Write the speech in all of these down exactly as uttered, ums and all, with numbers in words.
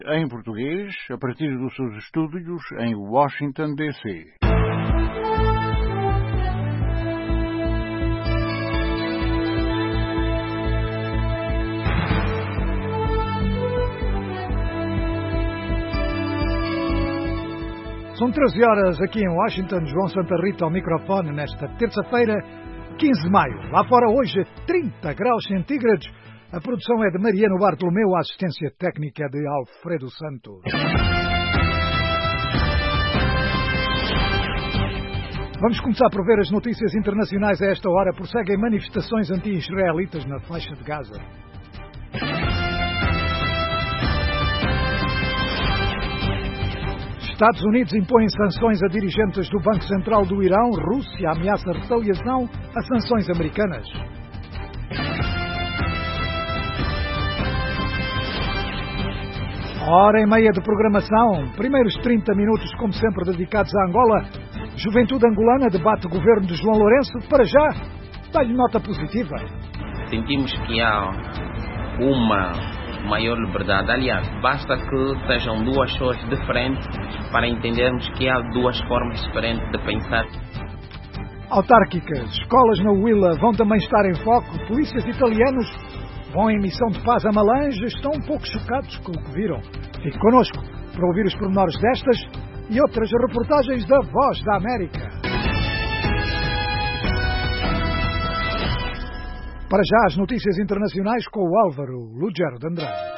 Em português, a partir dos seus estúdios em Washington, D C São treze horas aqui em Washington, João Santa Rita ao microfone nesta terça-feira, quinze de maio. Lá fora hoje, trinta graus centígrados. A produção é de Mariano Bartolomeu, a assistência técnica é de Alfredo Santos. Vamos começar por ver as notícias internacionais a esta hora. Prosseguem manifestações anti-israelitas na faixa de Gaza. Estados Unidos impõem sanções a dirigentes do Banco Central do Irão. Rússia ameaça retaliação a sanções americanas. Hora e meia de programação. Primeiros trinta minutos, como sempre, dedicados à Angola. Juventude angolana debate o governo de João Lourenço. Para já, dá-lhe nota positiva. Sentimos que há uma maior liberdade. Aliás, basta que sejam duas pessoas diferentes para entendermos que há duas formas diferentes de pensar. Autárquicas. Escolas na Huila vão também estar em foco. Polícias italianos vão em missão de paz a Malange. Estão um pouco chocados com o que viram. Fique connosco para ouvir os pormenores destas e outras reportagens da Voz da América. Para já, as notícias internacionais com o Álvaro Lugero de Andrade.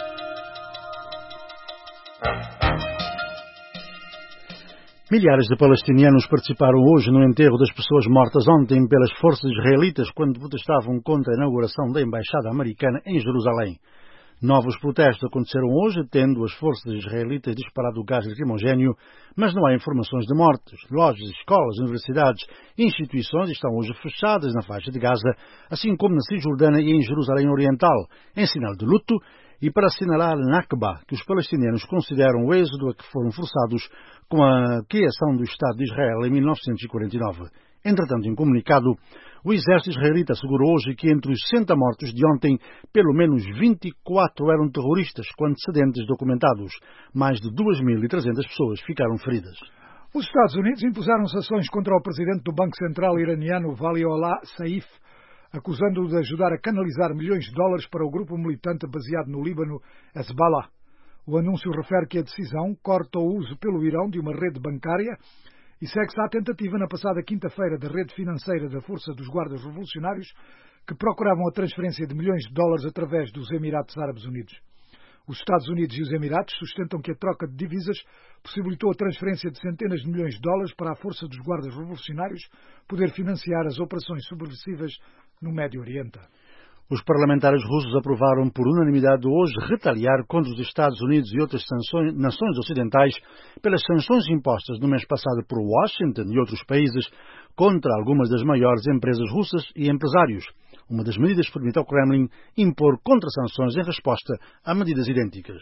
Milhares de palestinianos participaram hoje no enterro das pessoas mortas ontem pelas forças israelitas quando protestavam contra a inauguração da Embaixada Americana em Jerusalém. Novos protestos aconteceram hoje, tendo as forças israelitas disparado gás lacrimogéneo, mas não há informações de mortes. Lojas, escolas, universidades e instituições estão hoje fechadas na faixa de Gaza, assim como na Cisjordânia e em Jerusalém Oriental, em sinal de luto e para assinalar a Nakba, que os palestinianos consideram o êxodo a que foram forçados com a criação do Estado de Israel em mil novecentos e quarenta e nove. Entretanto, em comunicado, o exército israelita assegurou hoje que entre os sessenta mortos de ontem, pelo menos vinte e quatro eram terroristas com antecedentes documentados. Mais de duas mil e trezentas pessoas ficaram feridas. Os Estados Unidos impuseram sanções contra o presidente do Banco Central iraniano Waliollah Saif, acusando-o de ajudar a canalizar milhões de dólares para o grupo militante baseado no Líbano, Hezbollah. O anúncio refere que a decisão corta o uso pelo Irão de uma rede bancária e segue-se à tentativa na passada quinta-feira da rede financeira da Força dos Guardas Revolucionários, que procuravam a transferência de milhões de dólares através dos Emirados Árabes Unidos. Os Estados Unidos e os Emirados sustentam que a troca de divisas possibilitou a transferência de centenas de milhões de dólares para a Força dos Guardas Revolucionários poder financiar as operações subversivas no Médio Oriente. Os parlamentares russos aprovaram por unanimidade hoje retaliar contra os Estados Unidos e outras sanções, nações ocidentais pelas sanções impostas no mês passado por Washington e outros países contra algumas das maiores empresas russas e empresários. Uma das medidas permite ao Kremlin impor contra-sanções em resposta a medidas idênticas.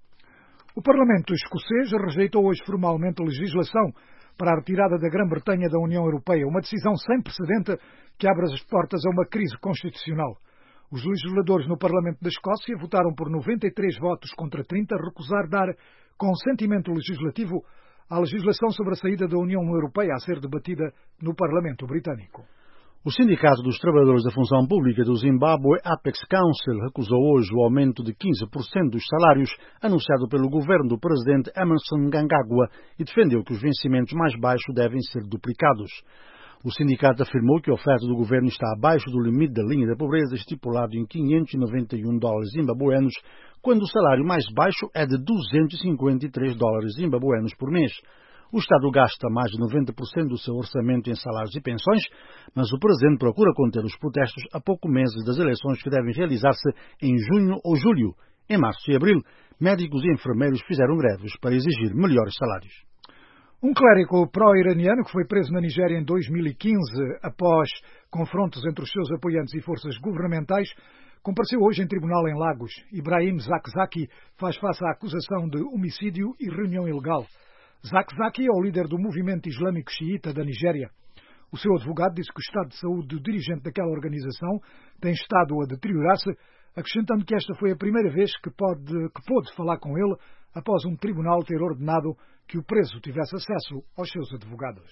O Parlamento escocês rejeitou hoje formalmente a legislação para a retirada da Grã-Bretanha da União Europeia, uma decisão sem precedente que abre as portas a uma crise constitucional. Os legisladores no Parlamento da Escócia votaram por noventa e três votos contra trinta recusar dar consentimento legislativo à legislação sobre a saída da União Europeia a ser debatida no Parlamento Britânico. O Sindicato dos Trabalhadores da Função Pública do Zimbábue, Apex Council, recusou hoje o aumento de quinze por cento dos salários anunciado pelo governo do presidente Emmerson Mnangagwa e defendeu que os vencimentos mais baixos devem ser duplicados. O sindicato afirmou que a oferta do governo está abaixo do limite da linha da pobreza estipulado em quinhentos e noventa e um dólares zimbabuenos, quando o salário mais baixo é de duzentos e cinquenta e três dólares zimbabuenos por mês. O Estado gasta mais de noventa por cento do seu orçamento em salários e pensões, mas o presidente procura conter os protestos a poucos meses das eleições que devem realizar-se em junho ou julho. Em março e abril, médicos e enfermeiros fizeram greves para exigir melhores salários. Um clérigo pró-iraniano que foi preso na Nigéria em dois mil e quinze após confrontos entre os seus apoiantes e forças governamentais compareceu hoje em tribunal em Lagos. Ibrahim Zakzaki faz face à acusação de homicídio e reunião ilegal. Zakzaki é o líder do movimento islâmico xiita da Nigéria. O seu advogado disse que o estado de saúde do dirigente daquela organização tem estado a deteriorar-se, acrescentando que esta foi a primeira vez que, pode, que pôde falar com ele após um tribunal ter ordenado que o preso tivesse acesso aos seus advogados.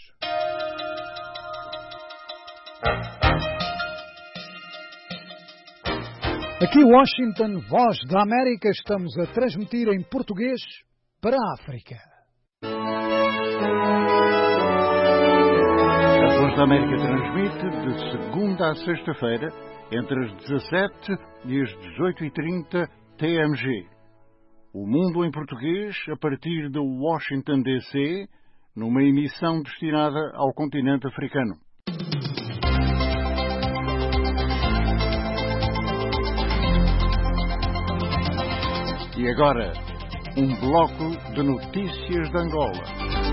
Aqui Washington, Voz da América, estamos a transmitir em português para a África. A Voz da América transmite de segunda a sexta-feira, entre as dezassete e as dezoito e trinta T M G. O Mundo em Português, a partir de Washington, D C, numa emissão destinada ao continente africano. E agora, um bloco de notícias de Angola.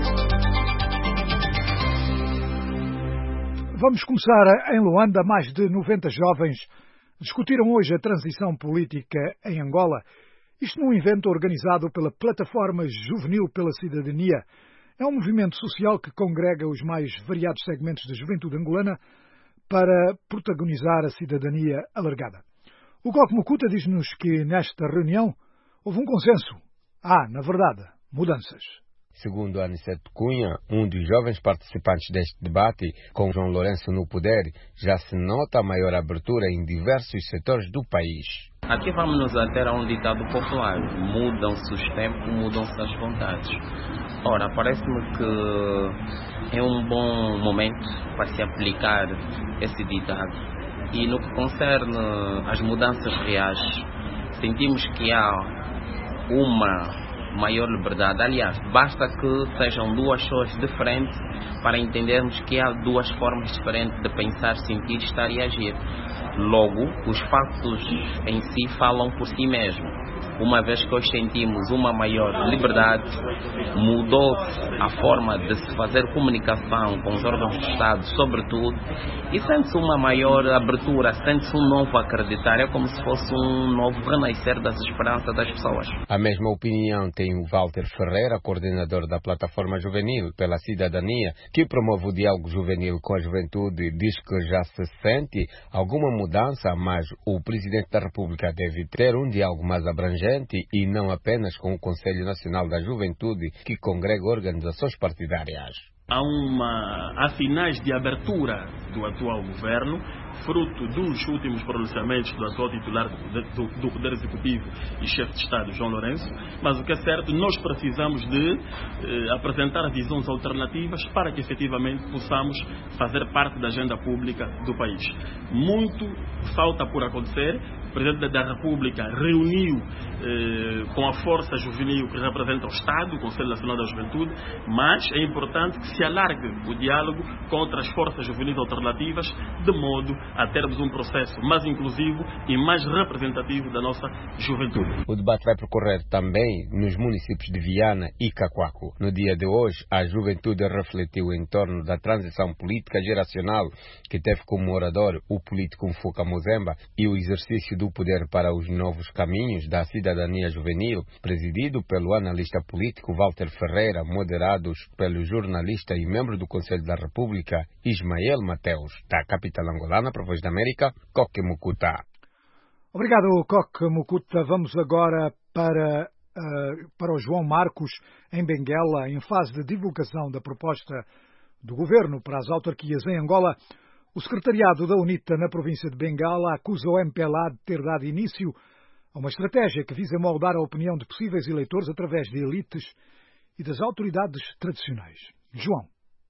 Vamos começar em Luanda. Mais de noventa jovens discutiram hoje a transição política em Angola. Isto num evento organizado pela Plataforma Juvenil pela Cidadania. É um movimento social que congrega os mais variados segmentos da juventude angolana para protagonizar a cidadania alargada. O Coque Mukuta diz-nos que nesta reunião houve um consenso. Há, na verdade, mudanças. Segundo Aniceto Cunha, um dos jovens participantes deste debate, com João Lourenço no poder, já se nota a maior abertura em diversos setores do país. Aqui vamos nos ater a um ditado popular: mudam-se os tempos, mudam-se as vontades. Ora, parece-me que é um bom momento para se aplicar esse ditado. E no que concerne às mudanças reais, sentimos que há uma maior liberdade. Aliás, basta que sejam duas pessoas diferentes para entendermos que há duas formas diferentes de pensar, sentir, estar e agir. Logo, os factos em si falam por si mesmos. Uma vez que hoje sentimos uma maior liberdade, mudou-se a forma de se fazer comunicação com os órgãos do Estado, sobretudo, e sente-se uma maior abertura, sente-se um novo acreditar, é como se fosse um novo renascer das esperanças das pessoas. A mesma opinião tem o Walter Ferreira, coordenador da Plataforma Juvenil pela Cidadania, que promove o diálogo juvenil com a juventude. Diz que já se sente alguma mudança, mas o Presidente da República deve ter um diálogo mais abrangente e não apenas com o Conselho Nacional da Juventude, que congrega organizações partidárias. Há, uma, há sinais de abertura do atual governo, fruto dos últimos pronunciamentos do atual titular do, do, do Poder Executivo e chefe de Estado, João Lourenço, mas o que é certo, nós precisamos de eh, apresentar visões alternativas para que efetivamente possamos fazer parte da agenda pública do país. Muito falta por acontecer. O Presidente da República reuniu eh, com a força juvenil que representa o Estado, o Conselho Nacional da Juventude, mas é importante que se alargue o diálogo com outras forças juvenis alternativas, de modo a termos um processo mais inclusivo e mais representativo da nossa juventude. O debate vai percorrer também nos municípios de Viana e Cacoaco. No dia de hoje, a juventude refletiu em torno da transição política geracional que teve como orador o político Mfuka Muzemba e o exercício do poder para os novos caminhos da cidadania juvenil, presidido pelo analista político Walter Ferreira, moderados pelo jornalista e membro do Conselho da República Ismael Mateus. Da capital angolana, para a Voz da América, Coque Mukuta. Obrigado, Coque Mukuta. Vamos agora para, uh, para o João Marcos, em Benguela, em fase de divulgação da proposta do governo para as autarquias em Angola. O secretariado da UNITA na província de Bengala acusa o M P L A de ter dado início a uma estratégia que visa moldar a opinião de possíveis eleitores através de elites e das autoridades tradicionais. João.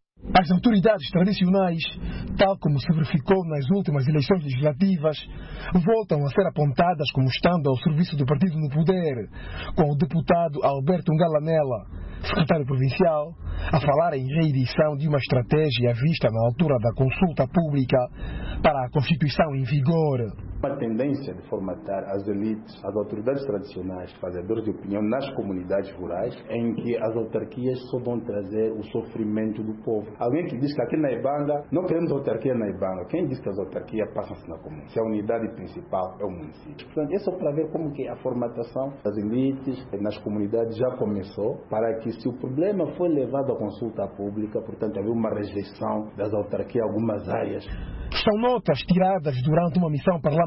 As autoridades tradicionais, tal como se verificou nas últimas eleições legislativas, voltam a ser apontadas como estando ao serviço do partido no poder, com o deputado Alberto Ngalanela, secretário provincial, a falar em reedição de uma estratégia vista na altura da consulta pública para a Constituição em vigor. Uma tendência de formatar as elites, as autoridades tradicionais, fazedores de opinião nas comunidades rurais, em que as autarquias só vão trazer o sofrimento do povo. Alguém que diz que aqui na Ibanga não queremos autarquia na Ibanga. Quem diz que as autarquias passam-se na comuna? Se a unidade principal é o município. Portanto, é só para ver como que a formatação das elites nas comunidades já começou, para que se o problema foi levado à consulta pública, portanto, havia uma rejeição das autarquias em algumas áreas. São notas tiradas durante uma missão parlamentar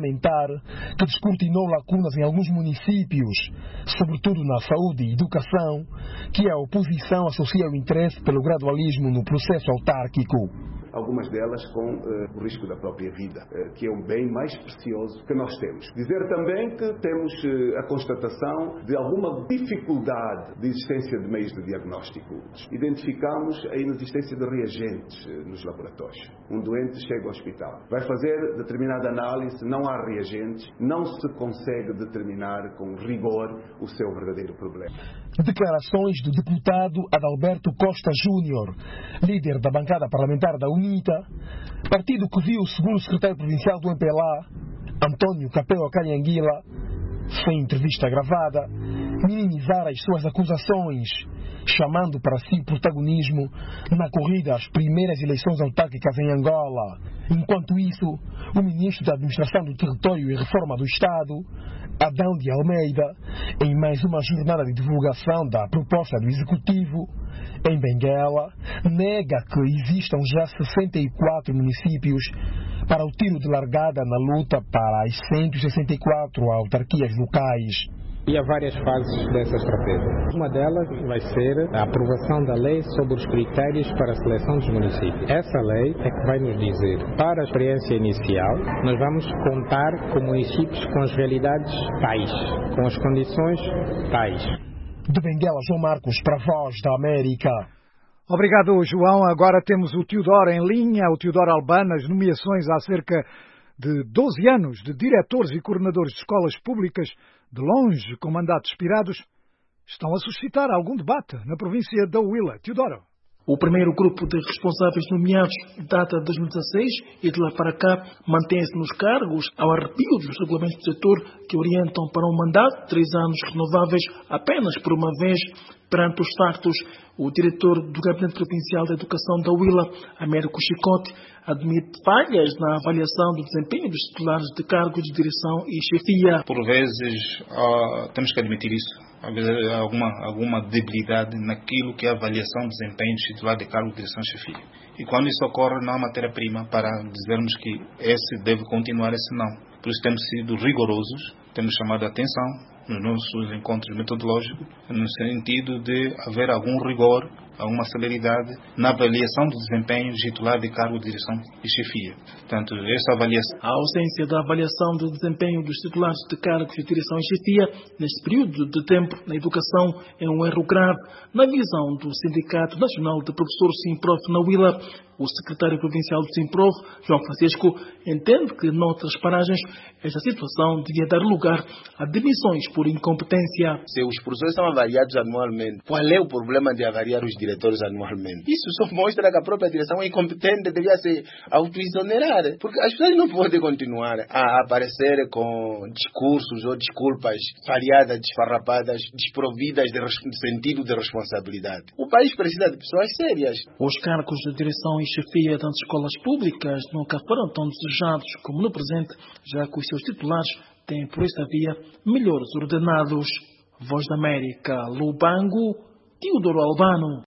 parlamentar que descortinou lacunas em alguns municípios, sobretudo na saúde e educação, que a oposição associa ao interesse pelo gradualismo no processo autárquico. Algumas delas com uh, o risco da própria vida, uh, que é um bem mais precioso que nós temos. Dizer também que temos uh, a constatação de alguma dificuldade de existência de meios de diagnóstico. Identificamos a inexistência de reagentes uh, nos laboratórios. Um doente chega ao hospital, vai fazer determinada análise, não há reagentes, não se consegue determinar com rigor o seu verdadeiro problema. Declarações do deputado Adalberto Costa Júnior, líder da bancada parlamentar da UNITA, partido que viu o segundo secretário provincial do M P L A, António Capelo Canhanguila, sem entrevista gravada, minimizar as suas acusações, chamando para si protagonismo na corrida às primeiras eleições autárquicas em Angola. Enquanto isso, o ministro da Administração do Território e Reforma do Estado, Adão de Almeida, em mais uma jornada de divulgação da proposta do Executivo, em Benguela, nega que existam já sessenta e quatro municípios para o tiro de largada na luta para as cento e sessenta e quatro autarquias locais. E há várias fases dessa estratégia. Uma delas vai ser a aprovação da lei sobre os critérios para a seleção dos municípios. Essa lei é que vai nos dizer, para a experiência inicial, nós vamos contar com municípios com as realidades tais, com as condições tais. De Benguela, João Marcos, para a Voz da América. Obrigado, João. Agora temos o Teodoro em linha, o Teodoro Albano, as nomeações há cerca de doze anos de diretores e coordenadores de escolas públicas, de longe com mandatos expirados, estão a suscitar algum debate na província da Huila. Teodoro. O primeiro grupo de responsáveis nomeados data de dois mil e dezasseis e de lá para cá mantém-se nos cargos ao arrepio dos regulamentos do setor que orientam para um mandato de três anos renováveis apenas por uma vez. Perante os factos, o diretor do Gabinete Provincial da Educação da Huila, Américo Chicote, admite falhas na avaliação do desempenho dos titulares de cargos de direção e chefia. Por vezes, uh, temos que admitir isso. Às vezes há alguma, alguma debilidade naquilo que é a avaliação do desempenho do titular de cargo de direção e chefia. E quando isso ocorre, não há matéria-prima para dizermos que esse deve continuar, esse não. Por isso temos sido rigorosos, temos chamado a atenção nos nossos encontros metodológicos, no sentido de haver algum rigor, alguma celeridade na avaliação do desempenho titular de cargo de direção e chefia. Portanto, essa avaliação... A ausência da avaliação do desempenho dos titulares de cargos de direção e chefia neste período de tempo na educação é um erro grave. Na visão do Sindicato Nacional de Professores Simprof na Huila, o secretário provincial do Simprof, João Francisco, entende que, noutras paragens, esta situação devia dar lugar a demissões por incompetência. Se os professores são avaliados anualmente, qual é o problema de avaliar os diretores anualmente? Isso só mostra que a própria direção é incompetente, devia se auto-exonerar. Porque as pessoas não podem continuar a aparecer com discursos ou desculpas falhadas, desfarrapadas, desprovidas de, de sentido de responsabilidade. O país precisa de pessoas sérias. Os cargos de direção e chefia das escolas públicas nunca foram tão desejados como no presente, já que os seus titulares têm por esta via melhores ordenados. Voz da América, Lubango, Teodoro Albano.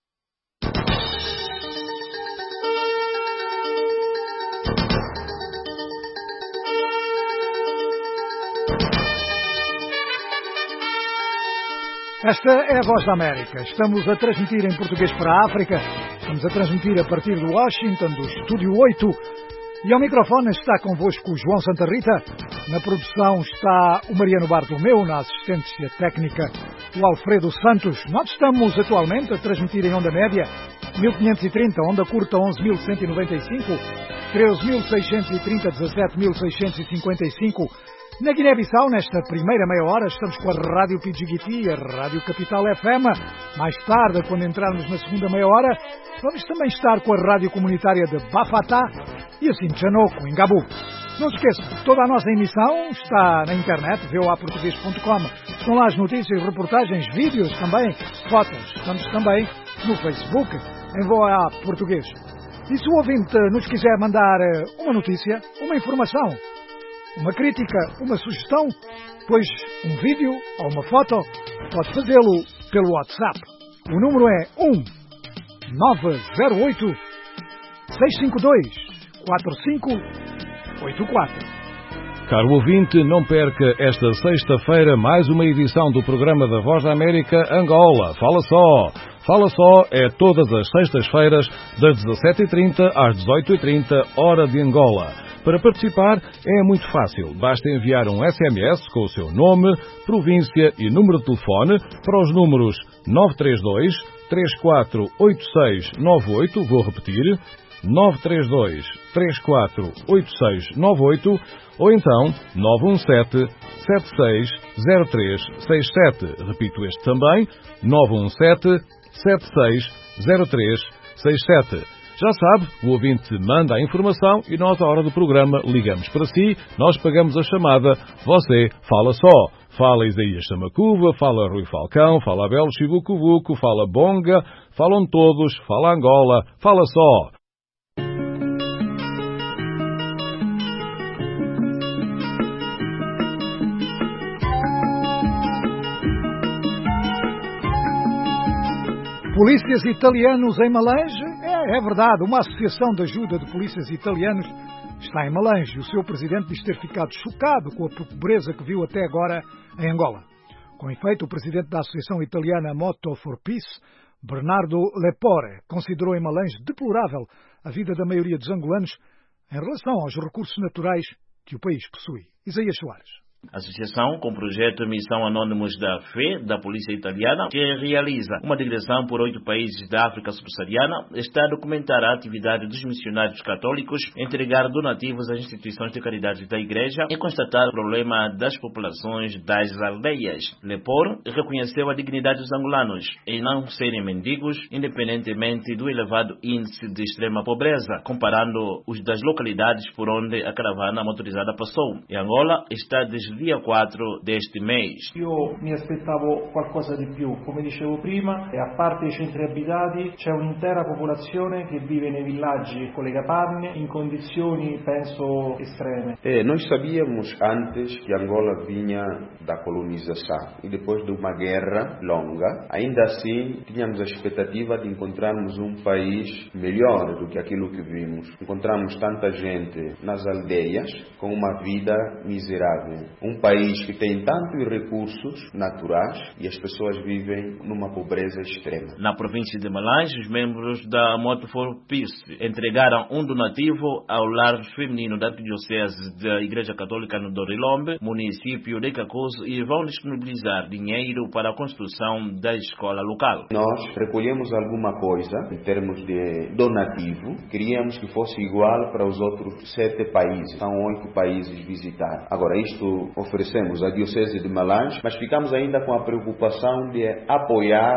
Esta é a Voz da América. Estamos a transmitir em português para a África. Estamos a transmitir a partir de Washington, do Estúdio oito. E ao microfone está convosco o João Santa Rita. Na produção está o Mariano Bartolomeu, na assistência técnica o Alfredo Santos. Nós estamos atualmente a transmitir em onda média mil quinhentos e trinta, onda curta onze mil cento e noventa e cinco, treze mil seiscentos e trinta, dezassete mil seiscentos e cinquenta e cinco. Na Guiné-Bissau, nesta primeira meia hora, estamos com a Rádio Pidjigiti, a Rádio Capital F M. Mais tarde, quando entrarmos na segunda meia hora, vamos também estar com a Rádio Comunitária de Bafatá e assim de Chanoco, em Gabu. Não se esqueça, toda a nossa emissão está na internet, v o a português ponto com. Estão lá as notícias, reportagens, vídeos também, fotos. Estamos também no Facebook, em V O A Português. E se o ouvinte nos quiser mandar uma notícia, uma informação, uma crítica, uma sugestão, pois um vídeo ou uma foto, pode fazê-lo pelo WhatsApp. O número é um nove zero oito, seis cinco dois, quatro cinco oito quatro. Caro ouvinte, não perca esta sexta-feira mais uma edição do programa da Voz da América Angola. Fala só! Fala só é todas as sextas-feiras, das dezassete e trinta às dezoito e trinta, hora de Angola. Para participar é muito fácil. Basta enviar um S M S com o seu nome, província e número de telefone para os números nove três dois, três quatro oito seis nove oito, vou repetir, nove três dois, três quatro oito seis nove oito, ou então nove um sete, sete seis zero três seis sete. Repito este também, nove um sete, sete seis zero três seis sete. Já sabe, o ouvinte manda a informação e nós, à hora do programa, ligamos para si, nós pagamos a chamada, você fala só. Fala Isaías Samacuva, fala Rui Falcão, fala Abel Chibucuvuco, fala Bonga, falam todos, fala Angola, fala só. Polícias italianos em Malange? É, é verdade, uma associação de ajuda de polícias italianos está em Malange. O seu presidente diz ter ficado chocado com a pobreza que viu até agora em Angola. Com efeito, o presidente da associação italiana Moto for Peace, Bernardo Lepore, considerou em Malange deplorável a vida da maioria dos angolanos em relação aos recursos naturais que o país possui. Isaías Soares. A associação, com o projeto Missão Anônimos da Fé, da Polícia Italiana, que realiza uma digressão por oito países da África subsaariana, está a documentar a atividade dos missionários católicos, entregar donativos às instituições de caridade da Igreja e constatar o problema das populações das aldeias. Lepore reconheceu a dignidade dos angolanos em não serem mendigos, independentemente do elevado índice de extrema pobreza, comparando os das localidades por onde a caravana motorizada passou. E Angola está desde dia quattro deste mês. Io mi aspettavo qualcosa di più, come dicevo prima, e a parte i centri abitati c'è un'intera popolazione che vive nei villaggi con le capanne in condizioni, penso, estreme. É, nós sabíamos antes que Angola vinha da colonização e depois de uma guerra longa, ainda assim tínhamos a expectativa de encontrarmos um país melhor do que aquilo que vimos. Encontramos tanta gente nas aldeias com uma vida miserável. Um país que tem tantos recursos naturais e as pessoas vivem numa pobreza extrema. Na província de Malange, os membros da Moto for Peace entregaram um donativo ao lar feminino da Arquidiocese da Igreja Católica no Dorilombe, município de Cacoso, e vão disponibilizar dinheiro para a construção da escola local. Nós recolhemos alguma coisa em termos de donativo, queríamos que fosse igual para os outros sete países, são oito países visitados. Agora, isto oferecemos à Diocese de Malange, mas ficamos ainda com a preocupação de apoiar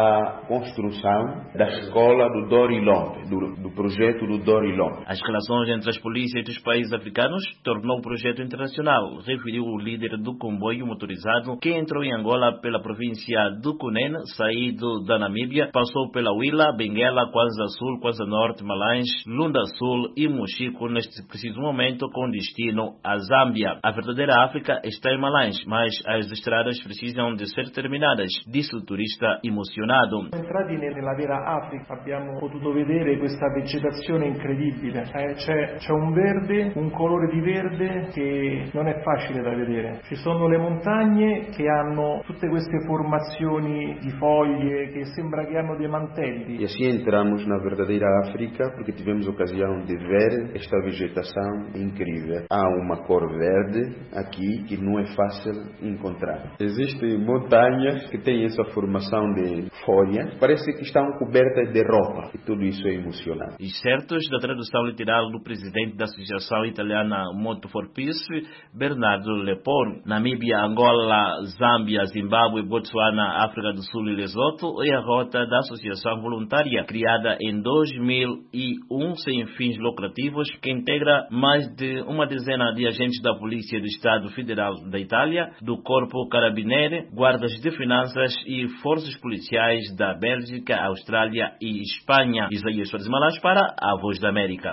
a construção da escola do Dorilombe, do, do projeto do Dorilombe. As relações entre as polícias dos países africanos tornou o projeto internacional, referiu o líder do comboio motorizado que entrou em Angola pela província do Cunene, saído da Namíbia, passou pela Huila, Benguela, Kwanza Sul, Kwanza Norte, Malange, Lunda Sul e Mochico, neste preciso momento com destino à Zâmbia. A verdadeira África está em Malange, mas as estradas precisam de ser terminadas, disse o turista emozionado. Entrati nella vera Africa abbiamo potuto vedere questa vegetazione incredibile. Eh, c'è, c'è un verde, un colore di verde che non è facile da vedere. Ci sono le montagne che hanno tutte queste formazioni di foglie che sembra che hanno dei mantelli. E assim entramos na verdadeira África porque tivemos a ocasião de ver esta vegetação incrível. Há uma cor verde aqui que não é fácil encontrar. Existem montanhas que têm essa formação de folha, parece que estão cobertas de roupa, e tudo isso é emocionante. E certos da tradução literal do presidente da Associação Italiana Moto for Peace, Bernardo Lepore. Namíbia, Angola, Zâmbia, Zimbábue, Botsuana, África do Sul e Lesoto é a rota da associação voluntária, criada em dois mil e um sem fins lucrativos, que integra mais de uma dezena de agentes da Polícia do Estado Federal da Itália, do Corpo Carabinieri, guardas de finanças e forças policiais da Bélgica, Austrália e Espanha. Isaías Soares Malange para a Voz da América.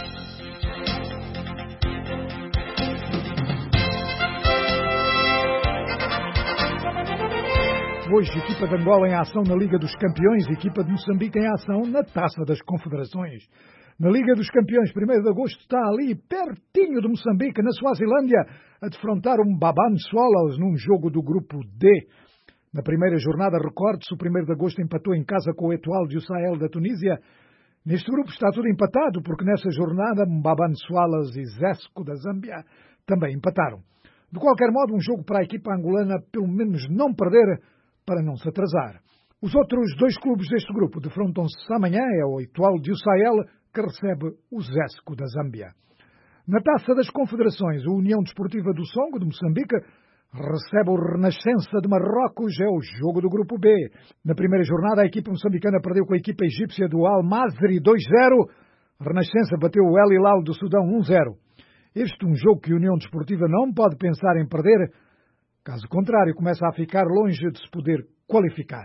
Hoje, equipa de Angola em ação na Liga dos Campeões, equipa de Moçambique em ação na Taça das Confederações. Na Liga dos Campeões, primeiro de agosto, está ali pertinho de Moçambique, na Suazilândia, a defrontar um Mbaban Swallows num jogo do grupo D. Na primeira jornada, recorde-se, o primeiro de agosto empatou em casa com o Etoile du Sahel da Tunísia. Neste grupo está tudo empatado, porque nessa jornada Mbaban Swallows e Zesco da Zâmbia também empataram. De qualquer modo, um jogo para a equipa angolana pelo menos não perder, para não se atrasar. Os outros dois clubes deste grupo defrontam-se amanhã, é o Etoile du Sahel, que recebe o Zesco da Zâmbia. Na Taça das Confederações, a União Desportiva do Songo, de Moçambique, recebe o Renascença de Marrocos, é o jogo do grupo B. Na primeira jornada, a equipa moçambicana perdeu com a equipa egípcia do Al Masry dois zero. A Renascença bateu o El Hilal do Sudão um zero. Este é um jogo que a União Desportiva não pode pensar em perder, caso contrário, começa a ficar longe de se poder qualificar.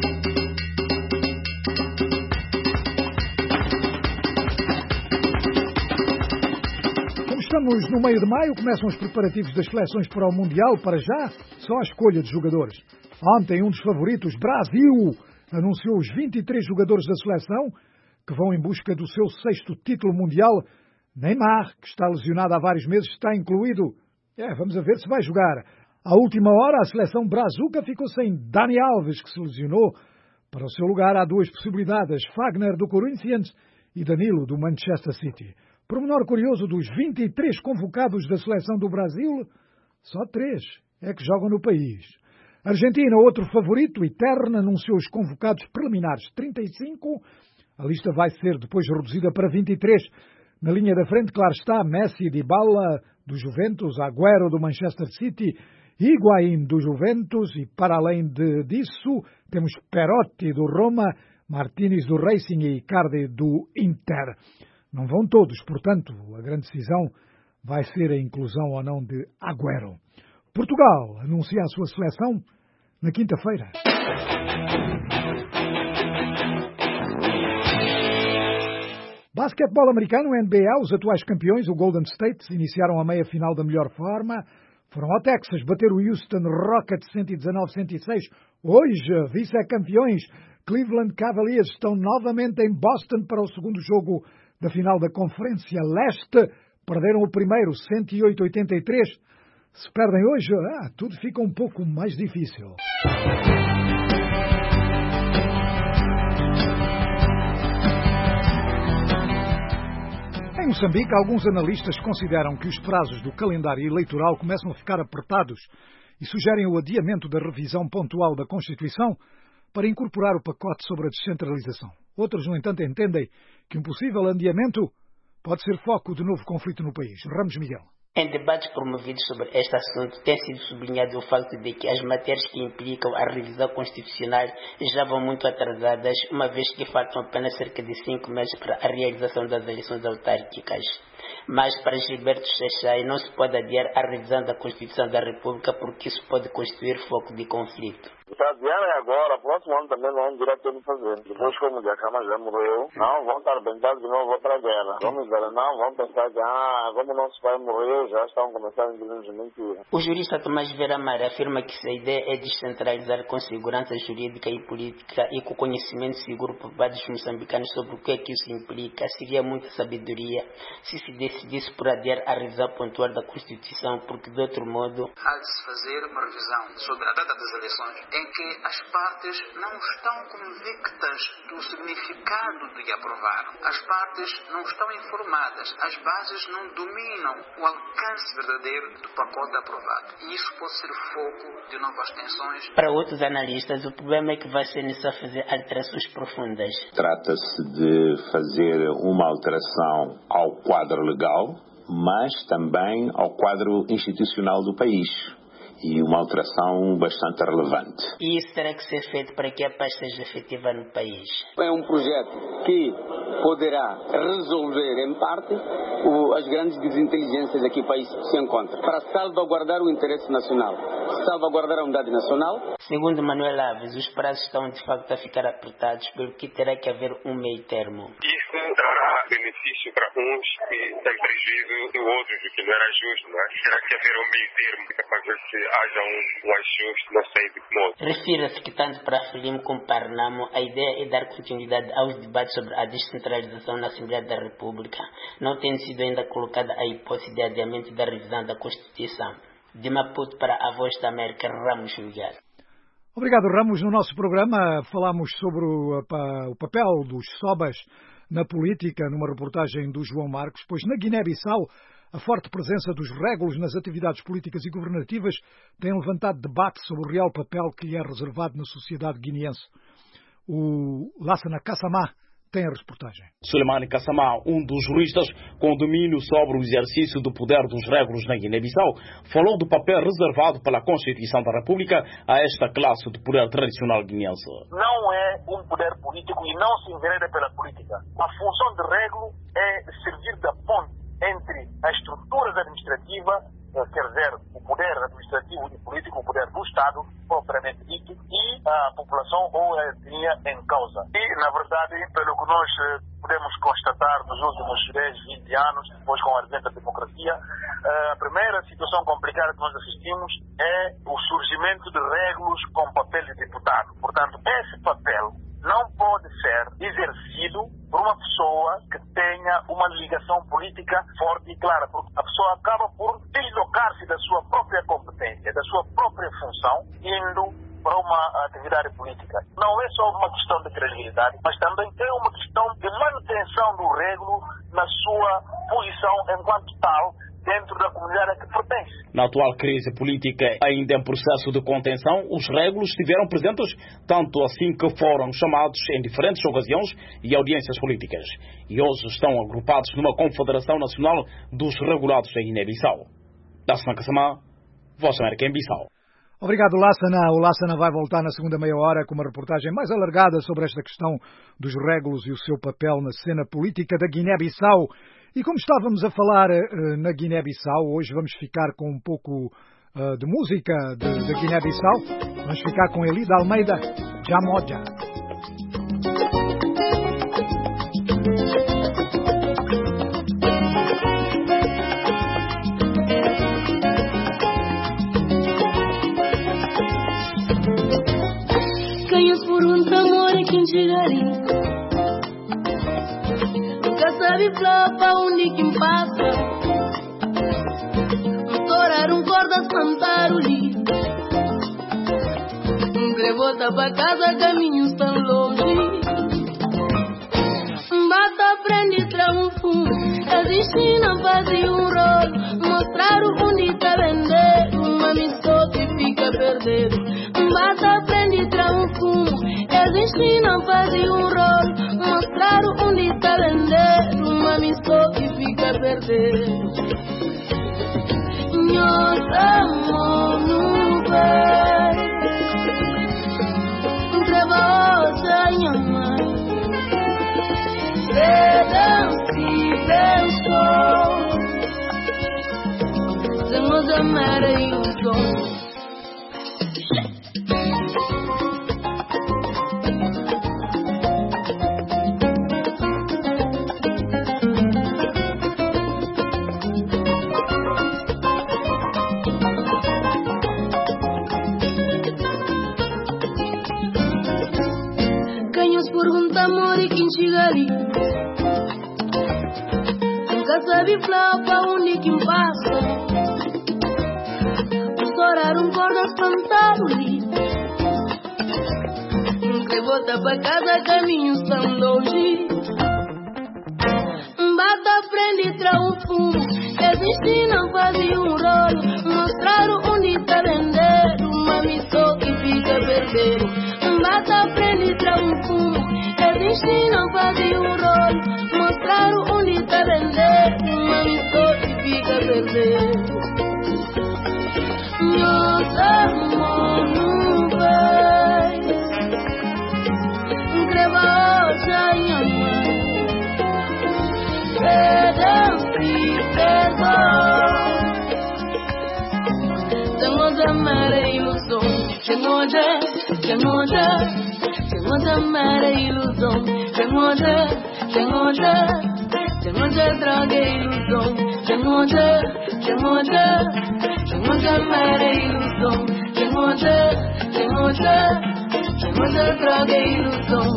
Estamos no meio de maio, começam os preparativos das seleções para o Mundial, para já, só a escolha de jogadores. Ontem, um dos favoritos, Brasil, anunciou os vinte e três jogadores da seleção que vão em busca do seu sexto título mundial. Neymar, que está lesionado há vários meses, está incluído. É, vamos a ver se vai jogar. À última hora, a seleção brazuca ficou sem Dani Alves, que se lesionou. Para o seu lugar, há duas possibilidades, Fagner, do Corinthians, e Danilo, do Manchester City. Pormenor curioso, dos vinte e três convocados da seleção do Brasil, só três é que jogam no país. A Argentina, outro favorito, eterno, anunciou os convocados preliminares trinta e cinco. A lista vai ser depois reduzida para vinte e três. Na linha da frente, claro está, Messi, Dybala, do Juventus, Agüero, do Manchester City, Higuaín, do Juventus, e para além de, disso, temos Perotti, do Roma, Martínez, do Racing, e Icardi, do Inter. Não vão todos, portanto, a grande decisão vai ser a inclusão ou não de Agüero. Portugal anuncia a sua seleção na quinta-feira. Basquetebol americano, N B A, os atuais campeões, o Golden State, iniciaram a meia-final da melhor forma. Foram ao Texas bater o Houston Rockets cento e dezanove a cento e seis. Hoje, vice-campeões, Cleveland Cavaliers estão novamente em Boston para o segundo jogo da final da Conferência Leste. Perderam o primeiro, cento e oito a oitenta e três. Se perdem hoje, ah, tudo fica um pouco mais difícil. Em Moçambique, alguns analistas consideram que os prazos do calendário eleitoral começam a ficar apertados e sugerem o adiamento da revisão pontual da Constituição para incorporar o pacote sobre a descentralização. Outros, no entanto, entendem que um possível adiamento pode ser foco de novo conflito no país. Ramos Miguel. Em debates promovidos sobre este assunto, tem sido sublinhado o facto de que as matérias que implicam a revisão constitucional já vão muito atrasadas, uma vez que faltam apenas cerca de cinco meses para a realização das eleições autárquicas. Mas, para Gilberto Xaxai, não se pode adiar a revisão da Constituição da República porque isso pode constituir foco de conflito. Para adiar é agora, próximo ano também não vamos direto de fazer. Depois, como o Diacama já morreu, não vão estar bentados de novo para a guerra. Vamos dizer, não, vamos pensar que, ah, como o nosso pai morreu, já estão começando a dizer mentira. O jurista Tomás Vera Mar afirma que se a ideia é descentralizar com segurança jurídica e política e com conhecimento seguro por parte dos moçambicanos sobre o que é que isso implica, seria muita sabedoria se se decidisse por adiar a revisão pontual da Constituição, porque de outro modo há de se fazer uma revisão sobre a data das eleições em que as partes não estão convictas do significado de aprovar. As partes não estão informadas, as bases não dominam o alcance verdadeiro do pacote aprovado. E isso pode ser foco de novas tensões. Para outros analistas, o problema é que vai ser necessário fazer alterações profundas. Trata-se de fazer uma alteração ao quadro legal, mas também ao quadro institucional do país. E uma alteração bastante relevante. E isso terá que ser feito para que a paz seja efetiva no país. É um projeto que poderá resolver, em parte, o, as grandes desinteligências a que o país se encontra, para salvaguardar o interesse nacional, salvaguardar a unidade nacional. Segundo Manuel Alves, os prazos estão de facto a ficar apertados, pelo que terá que haver um meio termo. Isso trará benefício para uns e tem prejuízo de outros, o que não era justo, não é? Será que haver um meio termo para ver se haja um, um ajuste, não sei de que modo? Refira-se que tanto para a Frelimo como para a Renamo, a ideia é dar continuidade aos debates sobre a descentralização na Assembleia da República, não tendo sido ainda colocada a hipótese de adiamento da revisão da Constituição. De Maputo para a Voz da América, Ramos Miguel. Obrigado, Ramos. No nosso programa falámos sobre o, o papel dos SOBAs na política, numa reportagem do João Marcos, pois na Guiné-Bissau a forte presença dos régulos nas atividades políticas e governativas tem levantado debate sobre o real papel que lhe é reservado na sociedade guineense. O Lassana Kassamá tem a reportagem. Suleimani Kassamá, um dos juristas com domínio sobre o exercício do poder dos régulos na Guiné-Bissau, falou do papel reservado pela Constituição da República a esta classe de poder tradicional guineense. Não é um poder político e não se envereda pela política. A função de régulo é servir de ponte entre as estruturas administrativas, quer dizer, o poder administrativo e político, o poder do Estado, propriamente dito, e a população ou a etnia em causa. E, na verdade, pelo que nós podemos constatar nos últimos dez, vinte anos, depois com o advento da democracia, a primeira situação complicada que nós assistimos é o surgimento de régulos com papel de deputado. Portanto, esse papel não pode ser exercido por uma pessoa que tenha uma ligação política forte e clara, porque a pessoa acaba por deslocar-se da sua própria competência, da sua própria função, indo para uma atividade política. Não é só uma questão de credibilidade, mas também é uma questão de manutenção do régulo na sua posição enquanto tal, dentro da comunidade a que pertence. Na atual crise política, ainda em processo de contenção, os régulos estiveram presentes, tanto assim que foram chamados em diferentes ocasiões e audiências políticas. E hoje estão agrupados numa Confederação Nacional dos Regulados em Guiné-Bissau. Lassana Kassamá, Voz da América em Bissau. Obrigado, Lassana. O Lassana vai voltar na segunda meia hora com uma reportagem mais alargada sobre esta questão dos régulos e o seu papel na cena política da Guiné-Bissau. E como estávamos a falar uh, na Guiné-Bissau, hoje vamos ficar com um pouco uh, de música de, de Guiné-Bissau. Vamos ficar com Elida Almeida, Jamoja. Canhas por um amor e quem chegaria. Sabe flapa onde quem passa, estourar um corda santaruli, volta pra casa caminhos tão longe, bata prende tra um fumo, existe não fazer um rolo, mostrar o onde tá vender, uma missão que fica perdendo, bata prende tra um fumo, existe não fazer um rolo, mostrar o onde tá vender, uma missão que fica perdendo. Nossa mão no pé, trabalha minha mãe, perdão se pensou, somos amar e o som. Nunca sabe flapa onde quem passa, estourar um corda fantasma, nunca volta pra casa caminhos tão longe, bata frente tra um fumo, existe não fazer um rolo, mostrar onde tá vender, uma missão que fica perdendo, bata frente tra um fumo, existe não fazer um rolo, mostrar onde tá vender, uma missão que fica perdendo. Nossa mão não vai, creva hoje a minha mãe, perdão se perdoa, estamos a amar a ilusão, que noja, que noja. muita mera ilusão. Tem muita, tem muita, tem muita droga e ilusão. Tem muita, tem muita, tem muita mera ilusão. Tem muita, tem muita, tem muita droga e ilusão.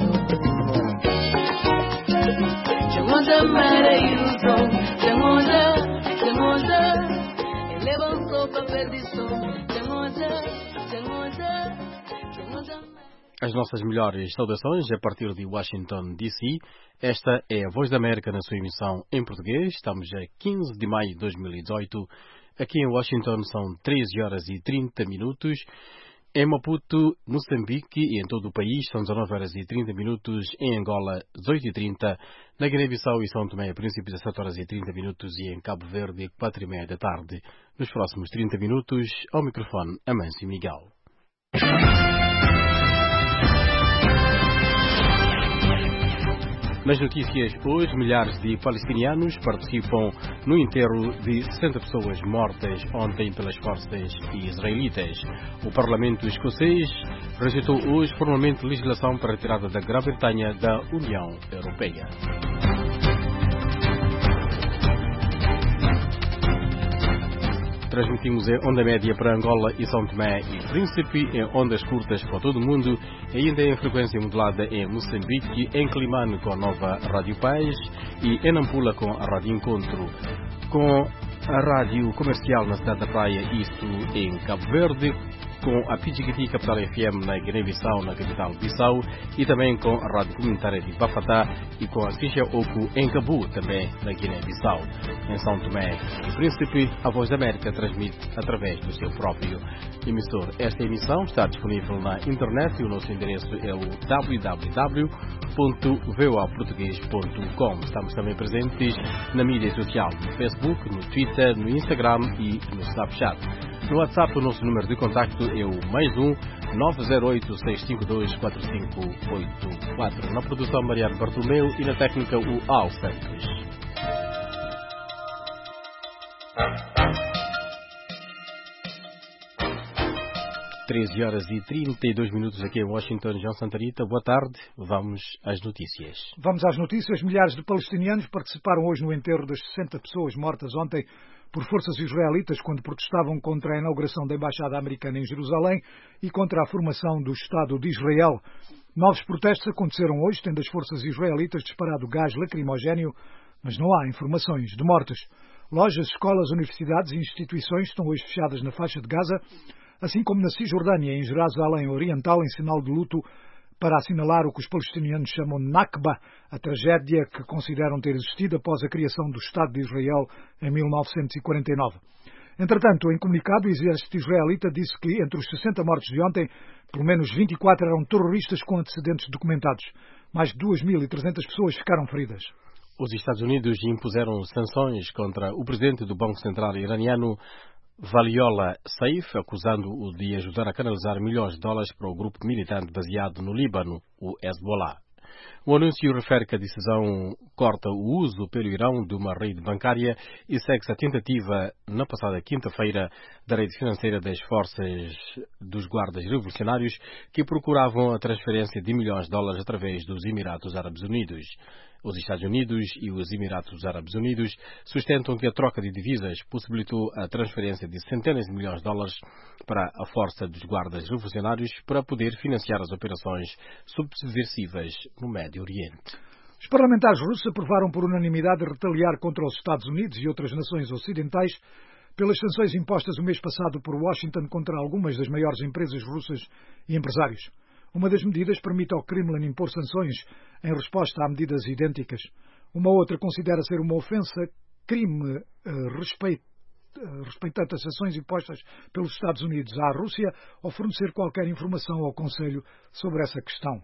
Tem muita mera ilusão. Tem muita, tem muita, elevam sopa perdição. Tem muita, tem muita, tem muita. As nossas melhores saudações a partir de Washington, D C. Esta é a Voz da América na sua emissão em português. Estamos a quinze de maio de dois mil e dezoito. Aqui em Washington são treze horas e trinta minutos. Em Maputo, Moçambique e em todo o país são dezanove horas e trinta minutos. Em Angola, dezoito e trinta. Na Guiné-Bissau e São Tomé, a princípio, dezessete horas e trinta minutos. E em Cabo Verde, quatro e meia da tarde. Nos próximos trinta minutos, ao microfone, Amâncio Miguel. Nas notícias hoje, milhares de palestinianos participam no enterro de sessenta pessoas mortas ontem pelas forças israelitas. O Parlamento escocês rejeitou hoje formalmente legislação para a retirada da Grã-Bretanha da União Europeia. Transmitimos em onda média para Angola e São Tomé e Príncipe, em ondas curtas para todo o mundo, ainda em frequência modulada em Moçambique, em Climane com a nova Rádio Paz e em Nampula com a Rádio Encontro. Com a Rádio Comercial na cidade da Praia, isto em Cabo Verde, com a Pidjigiti Capital F M na Guiné-Bissau, na capital Bissau, e também com a Rádio Comunitária de Bafatá e com a Xixa Oku em Cabu, também na Guiné-Bissau. Em São Tomé e Príncipe, a Voz da América transmite através do seu próprio emissor. Esta emissão está disponível na internet e o nosso endereço é o w w w ponto voa português ponto com. Estamos também presentes na mídia social, no Facebook, no Twitter, no Instagram e no Snapchat. No WhatsApp, o nosso número de contacto é o mais um nove zero oito, seis cinco dois, quatro cinco oito quatro. Na produção, Mariano Bartolomeu e na técnica, o Al Santos. treze horas e trinta e dois minutos aqui em Washington, João Santarita. Boa tarde. Vamos às notícias. Vamos às notícias. Milhares de palestinianos participaram hoje no enterro das sessenta pessoas mortas ontem por forças israelitas quando protestavam contra a inauguração da Embaixada Americana em Jerusalém e contra a formação do Estado de Israel. Novos protestos aconteceram hoje, tendo as forças israelitas disparado gás lacrimogéneo, mas não há informações de mortes. Lojas, escolas, universidades e instituições estão hoje fechadas na faixa de Gaza, assim como na Cisjordânia, em Jerusalém Oriental, em sinal de luto para assinalar o que os palestinianos chamam Nakba, a tragédia que consideram ter existido após a criação do Estado de Israel em mil novecentos e quarenta e nove. Entretanto, em comunicado, o exército israelita disse que entre os sessenta mortos de ontem, pelo menos vinte e quatro eram terroristas com antecedentes documentados. Mais de duas mil e trezentas pessoas ficaram feridas. Os Estados Unidos impuseram sanções contra o presidente do Banco Central iraniano, Valiola Saif, acusando-o de ajudar a canalizar milhões de dólares para o grupo militante baseado no Líbano, o Hezbollah. O anúncio refere que a decisão corta o uso pelo Irão de uma rede bancária e segue-se a tentativa, na passada quinta-feira, da rede financeira das forças dos guardas revolucionários que procuravam a transferência de milhões de dólares através dos Emirados Árabes Unidos. Os Estados Unidos e os Emirados Árabes Unidos sustentam que a troca de divisas possibilitou a transferência de centenas de milhões de dólares para a força dos guardas revolucionários para poder financiar as operações subversivas no Médio Oriente. Os parlamentares russos aprovaram por unanimidade retaliar contra os Estados Unidos e outras nações ocidentais pelas sanções impostas o mês passado por Washington contra algumas das maiores empresas russas e empresários. Uma das medidas permite ao Kremlin impor sanções em resposta a medidas idênticas. Uma outra considera ser uma ofensa crime uh, respeito, uh, respeitando as sanções impostas pelos Estados Unidos à Rússia ou fornecer qualquer informação ao Conselho sobre essa questão.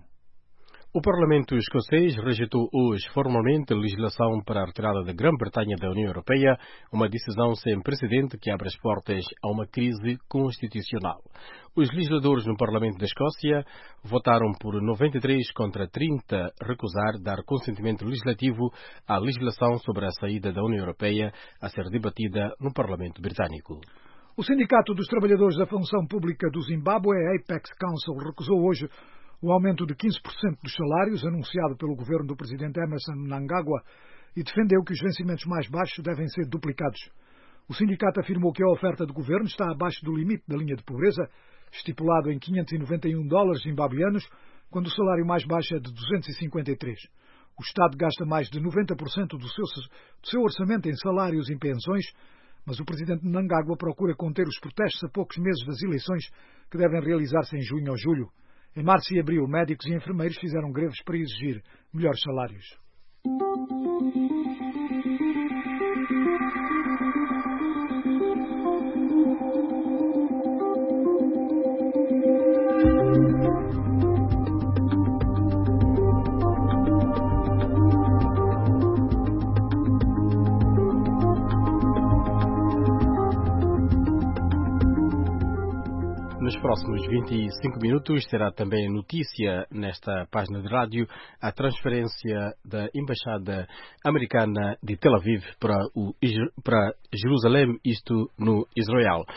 O Parlamento escocês rejeitou hoje formalmente a legislação para a retirada da Grã-Bretanha da União Europeia, uma decisão sem precedente que abre as portas a uma crise constitucional. Os legisladores no Parlamento da Escócia votaram por noventa e três contra trinta recusar dar consentimento legislativo à legislação sobre a saída da União Europeia a ser debatida no Parlamento Britânico. O Sindicato dos Trabalhadores da Função Pública do Zimbábue, a Apex Council, recusou hoje o aumento de quinze por cento dos salários anunciado pelo governo do presidente Emmerson Mnangagwa e defendeu que os vencimentos mais baixos devem ser duplicados. O sindicato afirmou que a oferta do governo está abaixo do limite da linha de pobreza, estipulado em quinhentos e noventa e um dólares zimbabuianos, quando o salário mais baixo é de duzentos e cinquenta e três. O Estado gasta mais de noventa por cento do seu, do seu orçamento em salários e pensões, mas o presidente Mnangagwa procura conter os protestos a poucos meses das eleições, que devem realizar-se em junho ou julho. Em março e abril, médicos e enfermeiros fizeram greves para exigir melhores salários. Nos próximos vinte e cinco minutos terá também notícia nesta página de rádio a transferência da Embaixada Americana de Tel Aviv para, o, para Jerusalém, isto no Israel.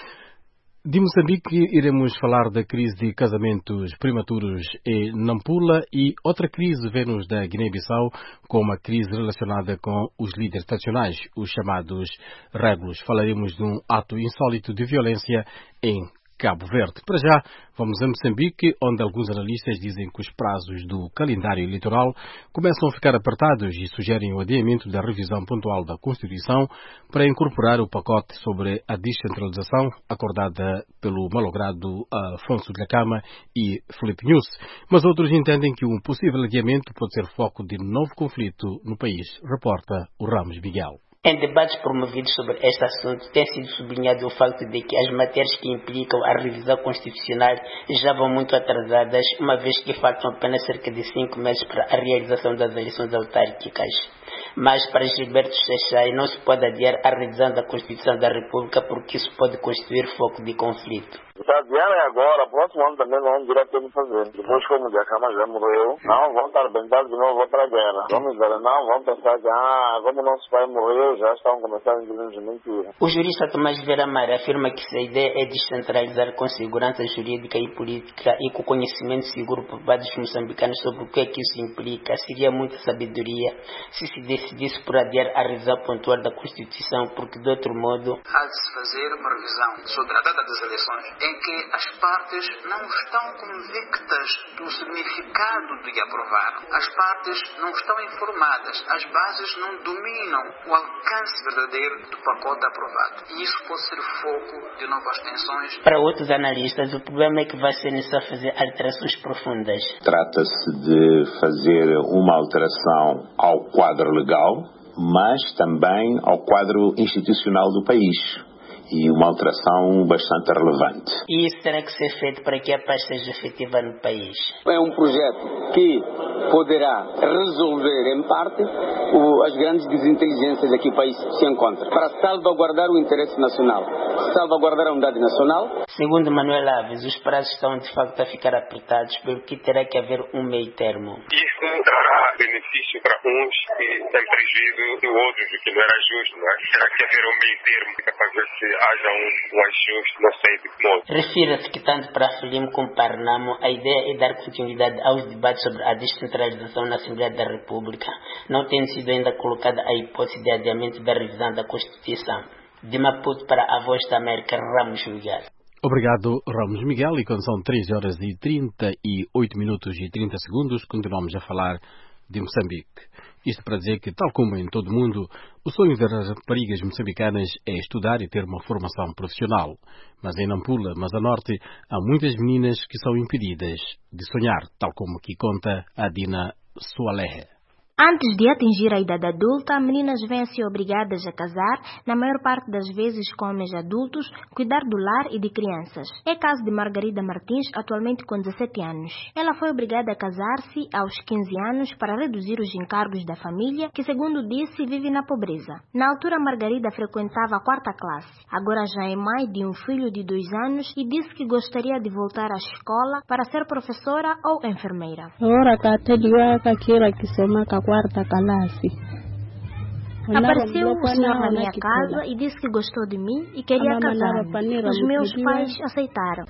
De Moçambique iremos falar da crise de casamentos prematuros em Nampula e outra crise vem-nos da Guiné-Bissau com uma crise relacionada com os líderes tradicionais, os chamados régulos. Falaremos de um ato insólito de violência em Cabo Verde. Para já, vamos a Moçambique, onde alguns analistas dizem que os prazos do calendário eleitoral começam a ficar apertados e sugerem o adiamento da revisão pontual da Constituição para incorporar o pacote sobre a descentralização acordada pelo malogrado Afonso Dhlakama e Filipe Nunes. Mas outros entendem que um possível adiamento pode ser foco de novo conflito no país, reporta o Ramos Miguel. Em debates promovidos sobre este assunto, tem sido sublinhado o facto de que as matérias que implicam a revisão constitucional já vão muito atrasadas, uma vez que faltam apenas cerca de cinco meses para a realização das eleições autárquicas. Mas para Gilberto Xaxai não se pode adiar a revisão da Constituição da República porque isso pode constituir foco de conflito. Se adiar é agora, próximo ano também não vão direto de fazer. Depois como o Dhlakama já morreu, não vão estar bendados de novo para a guerra. Vamos ver, não vão pensar que ah, como nosso pai morreu, já estão começando a dizer mentira. O jurista Tomás Vera Mar afirma que se a ideia é descentralizar com segurança jurídica e política e com conhecimento seguro por vários moçambicanos sobre o que é que isso implica, seria muita sabedoria se se decidisse por adiar a revisão pontual da Constituição, porque de outro modo há de se fazer uma revisão sobre a data das eleições em que as partes não estão convictas do significado de aprovar. As partes não estão informadas, as bases não dominam o alcance verdadeiro do pacote aprovado. E isso pode ser foco de novas tensões. Para outros analistas, o problema é que vai ser necessário fazer alterações profundas. Trata-se de fazer uma alteração ao quadro legal, mas também ao quadro institucional do país. E uma alteração bastante relevante. E isso terá que ser feito para que a paz seja efetiva no país. É um projeto que poderá resolver, em parte, o, as grandes desinteligências a que o país se encontra, para salvaguardar o interesse nacional, salvaguardar a unidade nacional. Segundo Manuel Alves, os prazos estão de facto a ficar apertados, pelo que terá que haver um meio termo. Isso trará benefício para uns e tem prejuízo de outros, o que não era justo, não é? Será que haver um meio termo para ver se haja um, um ajuste, não sei de que modo? Refira-se que tanto para a Frelimo como para a Renamo, a ideia é dar continuidade aos debates sobre a descentralização na Assembleia da República, não tendo sido ainda colocada a hipótese de adiamento da revisão da Constituição. De Maputo para a Voz da América, Ramos Miguel. Obrigado, Ramos Miguel. E quando são três horas e trinta e oito minutos e trinta segundos, continuamos a falar de Moçambique. Isto para dizer que, tal como em todo o mundo, o sonho das raparigas moçambicanas é estudar e ter uma formação profissional. Mas em Nampula, mas a norte, há muitas meninas que são impedidas de sonhar, tal como aqui conta a Dina Sualehe. Antes de atingir a idade adulta, meninas vêm-se obrigadas a casar, na maior parte das vezes com homens adultos, cuidar do lar e de crianças. É caso de Margarida Martins, atualmente com dezassete anos. Ela foi obrigada a casar-se aos quinze anos para reduzir os encargos da família, que, segundo disse, vive na pobreza. Na altura, Margarida frequentava a quarta classe. Agora já é mãe de um filho de dois anos e disse que gostaria de voltar à escola para ser professora ou enfermeira. Agora, quarta classe. Apareceu o senhor na minha casa e disse que gostou de mim e queria casar-me. Os meus pais aceitaram.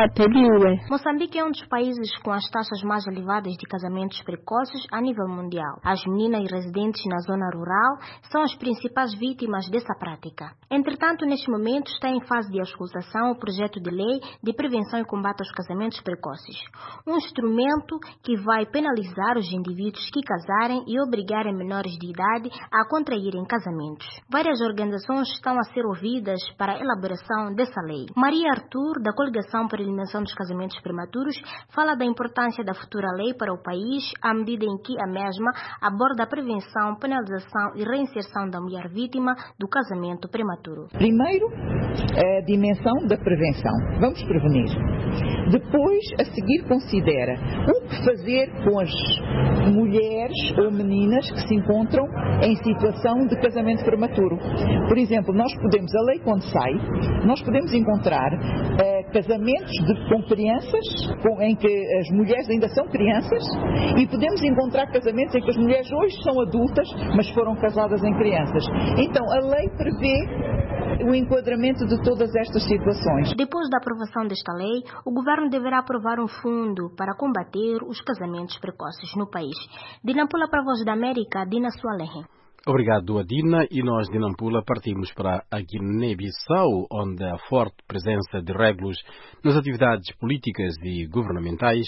Moçambique é um dos países com as taxas mais elevadas de casamentos precoces a nível mundial. As meninas residentes na zona rural são as principais vítimas dessa prática. Entretanto, neste momento está em fase de auscultação o projeto de lei de prevenção e combate aos casamentos precoces. Um instrumento que vai penalizar os indivíduos que casarem e obrigarem menores de idade a contraírem casamentos. Várias organizações estão a ser ouvidas para a elaboração dessa lei. Maria Arthur, da Coligação para a Eliminação dos Casamentos Prematuros, fala da importância da futura lei para o país à medida em que a mesma aborda a prevenção, penalização e reinserção da mulher vítima do casamento prematuro. Primeiro, a dimensão da prevenção. Vamos prevenir. Depois, a seguir, considera o que fazer com as mulheres ou meninas que se encontram em situação de casamento prematuro. Por exemplo, nós podemos, a lei quando sai, nós podemos encontrar eh, casamentos de, com crianças, com, em que as mulheres ainda são crianças, e podemos encontrar casamentos em que as mulheres hoje são adultas, mas foram casadas em crianças. Então, a lei prevê o enquadramento de todas estas situações. Depois da aprovação desta lei, o governo deverá aprovar um fundo para combater os casamentos precoces no país. De Nampula para a Voz da América, Dina Sualehe. Obrigado, Adina. E nós de Nampula partimos para a Guiné-Bissau, onde a forte presença de régulos nas atividades políticas e governamentais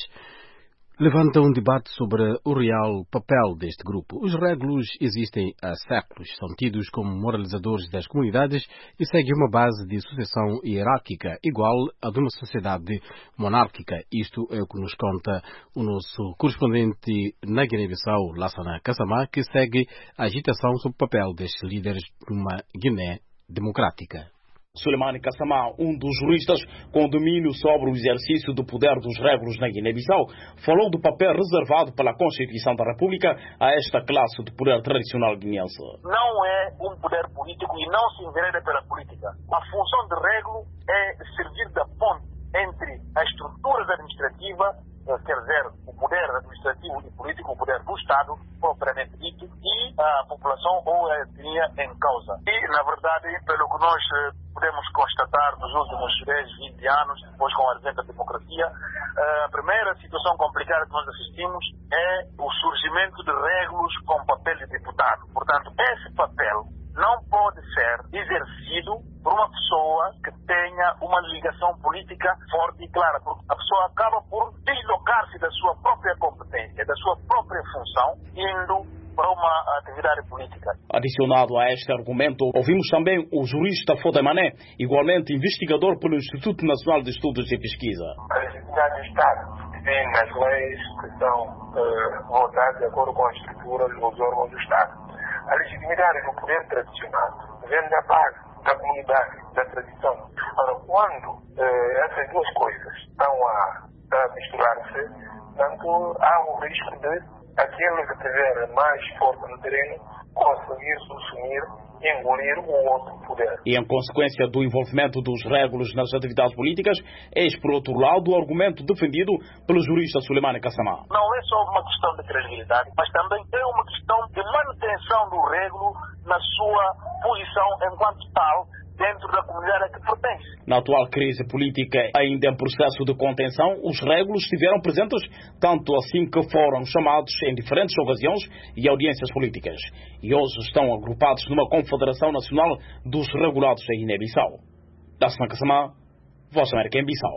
levanta um debate sobre o real papel deste grupo. Os régulos existem há séculos, são tidos como moralizadores das comunidades e seguem uma base de sucessão hierárquica igual à de uma sociedade monárquica. Isto é o que nos conta o nosso correspondente na Guiné-Bissau, Lassana Kassamá, que segue a agitação sobre o papel destes líderes numa Guiné democrática. Suleimane Kassamá, um dos juristas com domínio sobre o exercício do poder dos régulos na Guiné-Bissau, falou do papel reservado pela Constituição da República a esta classe de poder tradicional guineense. Não é um poder político e não se envereda pela política. A função de régulo é servir da ponte entre as estruturas administrativas, quer dizer, o poder administrativo e político, o poder do Estado, propriamente dito, e a população ou a etnia em causa. E, na verdade, pelo que nós podemos constatar nos últimos dez, vinte anos, depois com o advento da democracia, a primeira situação complicada que nós assistimos é o surgimento de régulos com papel de deputado. Portanto, esse papel não pode ser exercido por uma pessoa que tenha uma ligação política forte e clara, porque a pessoa acaba por deslocar-se da sua própria competência, da sua própria função, indo para uma atividade política. Adicionado a este argumento, ouvimos também o jurista Fodemané, igualmente investigador pelo Instituto Nacional de Estudos e Pesquisa. A legitimidade do Estado vem nas leis que são uh, votadas de acordo com a estrutura dos órgãos do Estado. A legitimidade do poder tradicional vem da base, da comunidade, da tradição. Ora, quando eh, essas duas coisas estão a, a misturar-se, portanto, há um risco de aquele que tiver mais força no terreno conseguir consumir, engolir o outro poder. E em consequência do envolvimento dos régulos nas atividades políticas, eis por outro lado o argumento defendido pelo jurista Suleimane Kassamá. Não é só uma questão de credibilidade, mas também é uma questão de manutenção do régulo na sua posição enquanto tal dentro da comunidade a que pertence. Na atual crise política, ainda em processo de contenção, os régulos estiveram presentes tanto assim que foram chamados em diferentes ocasiões e audiências políticas. E hoje estão agrupados numa Confederação Nacional dos Regulados em Guiné-Bissau. Lassana Kassamá, Voz da América em Bissau.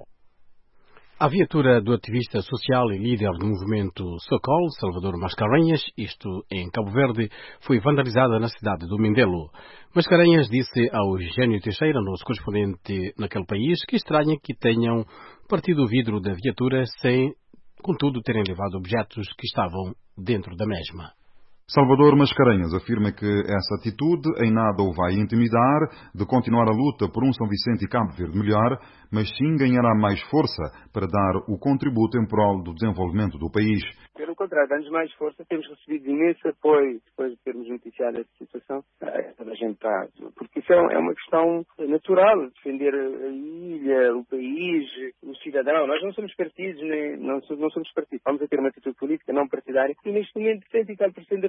A viatura do ativista social e líder do movimento Socol, Salvador Mascarenhas, isto em Cabo Verde, foi vandalizada na cidade do Mindelo. Mascarenhas disse ao Eugênio Teixeira, nosso correspondente naquele país, que estranha que tenham partido o vidro da viatura sem, contudo, terem levado objetos que estavam dentro da mesma. Salvador Mascarenhas afirma que essa atitude em nada o vai intimidar de continuar a luta por um São Vicente e Cabo Verde melhor, mas sim ganhará mais força para dar o contributo em prol do desenvolvimento do país. Pelo contrário, dá-nos mais força. Temos recebido imenso apoio depois de termos noticiado essa situação. A gente está, porque isso é uma questão natural, defender a ilha, o país, o cidadão. Nós não somos partidos, nem, não, somos, não somos partidos. Vamos a ter uma atitude política não partidária. E neste momento, cento e tal por cento da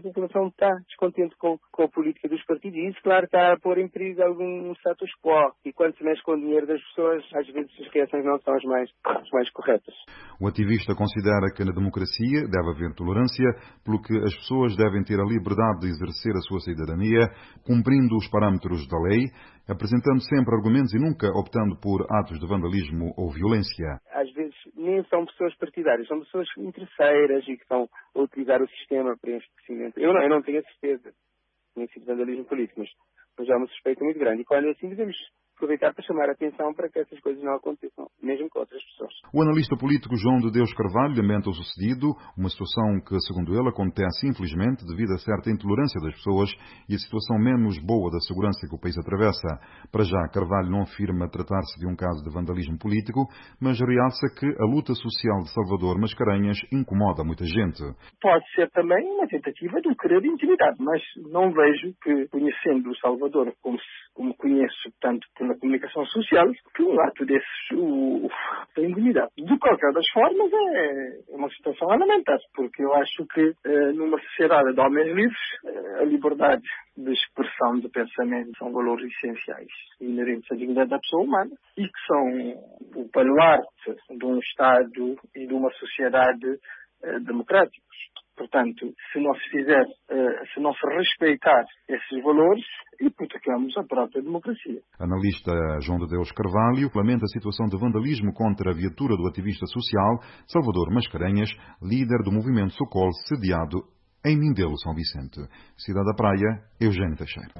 população está descontente com, com a política dos partidos e isso, claro, está a pôr em perigo algum status quo. E quando se mexe com o dinheiro das pessoas, às vezes as reações não são as mais, as mais corretas. O ativista considera que na democracia deve haver tolerância, pelo que as pessoas devem ter a liberdade de exercer a sua cidadania, cumprindo os parâmetros da lei, apresentando sempre argumentos e nunca optando por atos de vandalismo ou violência. Às vezes nem são pessoas partidárias, são pessoas interesseiras e que estão a utilizar o sistema para enriquecimento. Eu não, eu não tenho a certeza nesse tipo de vandalismo político, mas, mas há uma suspeita muito grande. E quando é assim, devemos aproveitar para chamar a atenção para que essas coisas não aconteçam, mesmo com outras pessoas. O analista político João de Deus Carvalho lamenta o sucedido, uma situação que, segundo ele, acontece infelizmente devido a certa intolerância das pessoas e a situação menos boa da segurança que o país atravessa. Para já, Carvalho não afirma tratar-se de um caso de vandalismo político, mas realça que a luta social de Salvador Mascarenhas incomoda muita gente. Pode ser também uma tentativa de um querer de intimidade, mas não vejo que, conhecendo o Salvador como, como conheço tanto por na comunicação social, que um ato desses o, tem dignidade. De qualquer das formas, é uma situação a lamentar, porque eu acho que eh, numa sociedade de homens livres, eh, a liberdade de expressão de pensamento são valores essenciais, inerentes à dignidade da pessoa humana e que são o baluarte de um Estado e de uma sociedade eh, democráticos. Portanto, se não se fizer, se não se respeitar esses valores, hipotecamos a própria democracia. Analista João de Deus Carvalho lamenta a situação de vandalismo contra a viatura do ativista social Salvador Mascarenhas, líder do movimento Socol, sediado em Mindelo, São Vicente. Cidade da Praia, Eugênio Teixeira.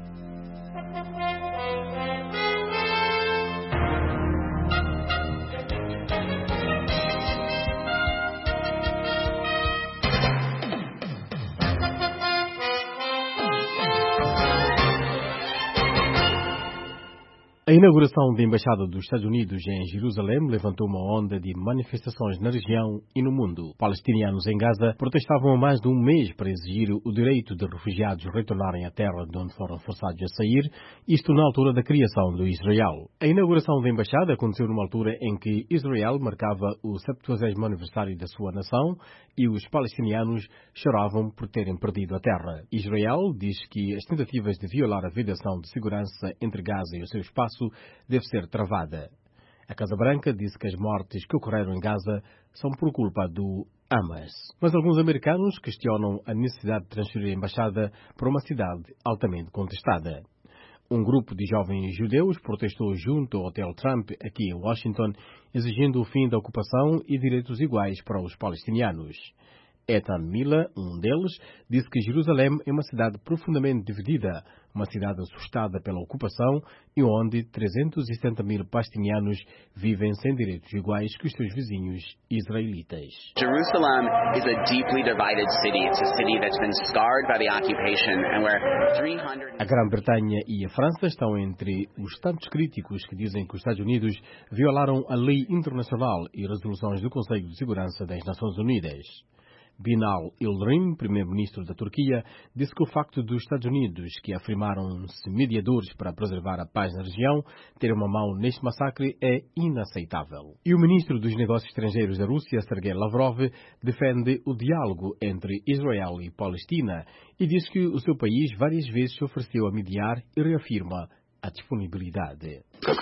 A inauguração da Embaixada dos Estados Unidos em Jerusalém levantou uma onda de manifestações na região e no mundo. Palestinianos em Gaza protestavam há mais de um mês para exigir o direito de refugiados retornarem à terra de onde foram forçados a sair, isto na altura da criação do Israel. A inauguração da Embaixada aconteceu numa altura em que Israel marcava o septuagésimo aniversário da sua nação e os palestinianos choravam por terem perdido a terra. Israel diz que as tentativas de violar a vedação de segurança entre Gaza e o seu espaço deve ser travada. A Casa Branca disse que as mortes que ocorreram em Gaza são por culpa do Hamas. Mas alguns americanos questionam a necessidade de transferir a embaixada para uma cidade altamente contestada. Um grupo de jovens judeus protestou junto ao Hotel Trump, aqui em Washington, exigindo o fim da ocupação e direitos iguais para os palestinianos. Ethan Miller, um deles, disse que Jerusalém é uma cidade profundamente dividida, uma cidade assustada pela ocupação e onde trezentos e setenta mil palestinianos vivem sem direitos iguais que os seus vizinhos israelitas. Jerusalem is a deeply divided city. It's a city that's been scarred by the occupation and where three hundred A Grã-Bretanha e a França estão entre os tantos críticos que dizem que os Estados Unidos violaram a lei internacional e resoluções do Conselho de Segurança das Nações Unidas. Binal Yildirim, primeiro-ministro da Turquia, disse que o facto dos Estados Unidos, que afirmaram-se mediadores para preservar a paz na região, ter uma mão neste massacre é inaceitável. E o ministro dos Negócios Estrangeiros da Rússia, Sergei Lavrov, defende o diálogo entre Israel e Palestina e diz que o seu país várias vezes se ofereceu a mediar e reafirma a disponibilidade.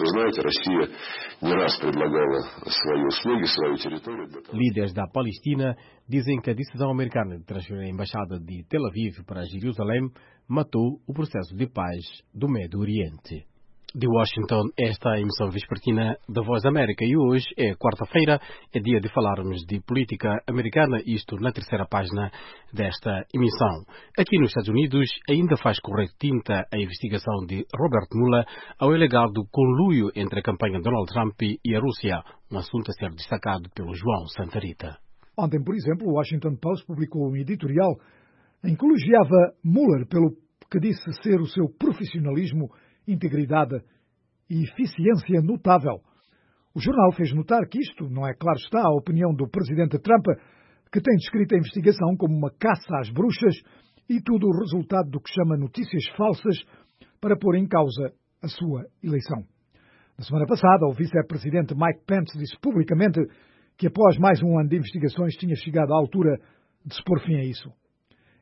Líderes da Palestina dizem que a decisão americana de transferir a embaixada de Tel Aviv para Jerusalém matou o processo de paz do Médio Oriente. De Washington, esta é a emissão vespertina da Voz da América e hoje é quarta-feira, é dia de falarmos de política americana, isto na terceira página desta emissão. Aqui nos Estados Unidos ainda faz correr tinta a investigação de Robert Mueller ao alegado conluio entre a campanha de Donald Trump e a Rússia, um assunto a ser destacado pelo João Santarita. Ontem, por exemplo, o Washington Post publicou um editorial em que elogiava Mueller pelo que disse ser o seu profissionalismo, integridade e eficiência notável. O jornal fez notar que isto não é, claro está, a opinião do presidente Trump, que tem descrito a investigação como uma caça às bruxas e tudo o resultado do que chama notícias falsas para pôr em causa a sua eleição. Na semana passada, o vice-presidente Mike Pence disse publicamente que após mais um ano de investigações tinha chegado à altura de se pôr fim a isso.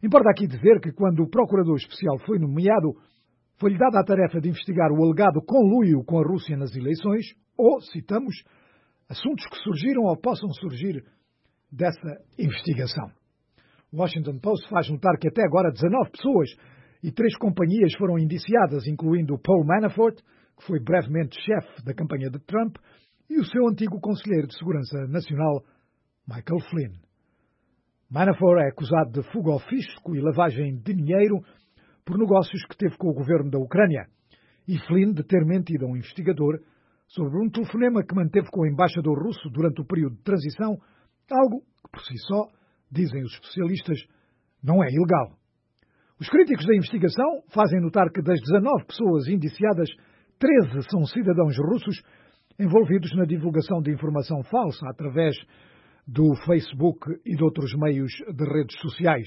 Importa aqui dizer que quando o Procurador Especial foi nomeado, foi-lhe dada a tarefa de investigar o alegado conluio com a Rússia nas eleições, ou, citamos, assuntos que surgiram ou possam surgir dessa investigação. O Washington Post faz notar que até agora dezanove pessoas e três companhias foram indiciadas, incluindo Paul Manafort, que foi brevemente chefe da campanha de Trump, e o seu antigo conselheiro de Segurança Nacional, Michael Flynn. Manafort é acusado de fuga ao fisco e lavagem de dinheiro por negócios que teve com o governo da Ucrânia, e Flynn de ter mentido a um investigador sobre um telefonema que manteve com o embaixador russo durante o período de transição, algo que, por si só, dizem os especialistas, não é ilegal. Os críticos da investigação fazem notar que das dezanove pessoas indiciadas, treze são cidadãos russos envolvidos na divulgação de informação falsa através do Facebook e de outros meios de redes sociais.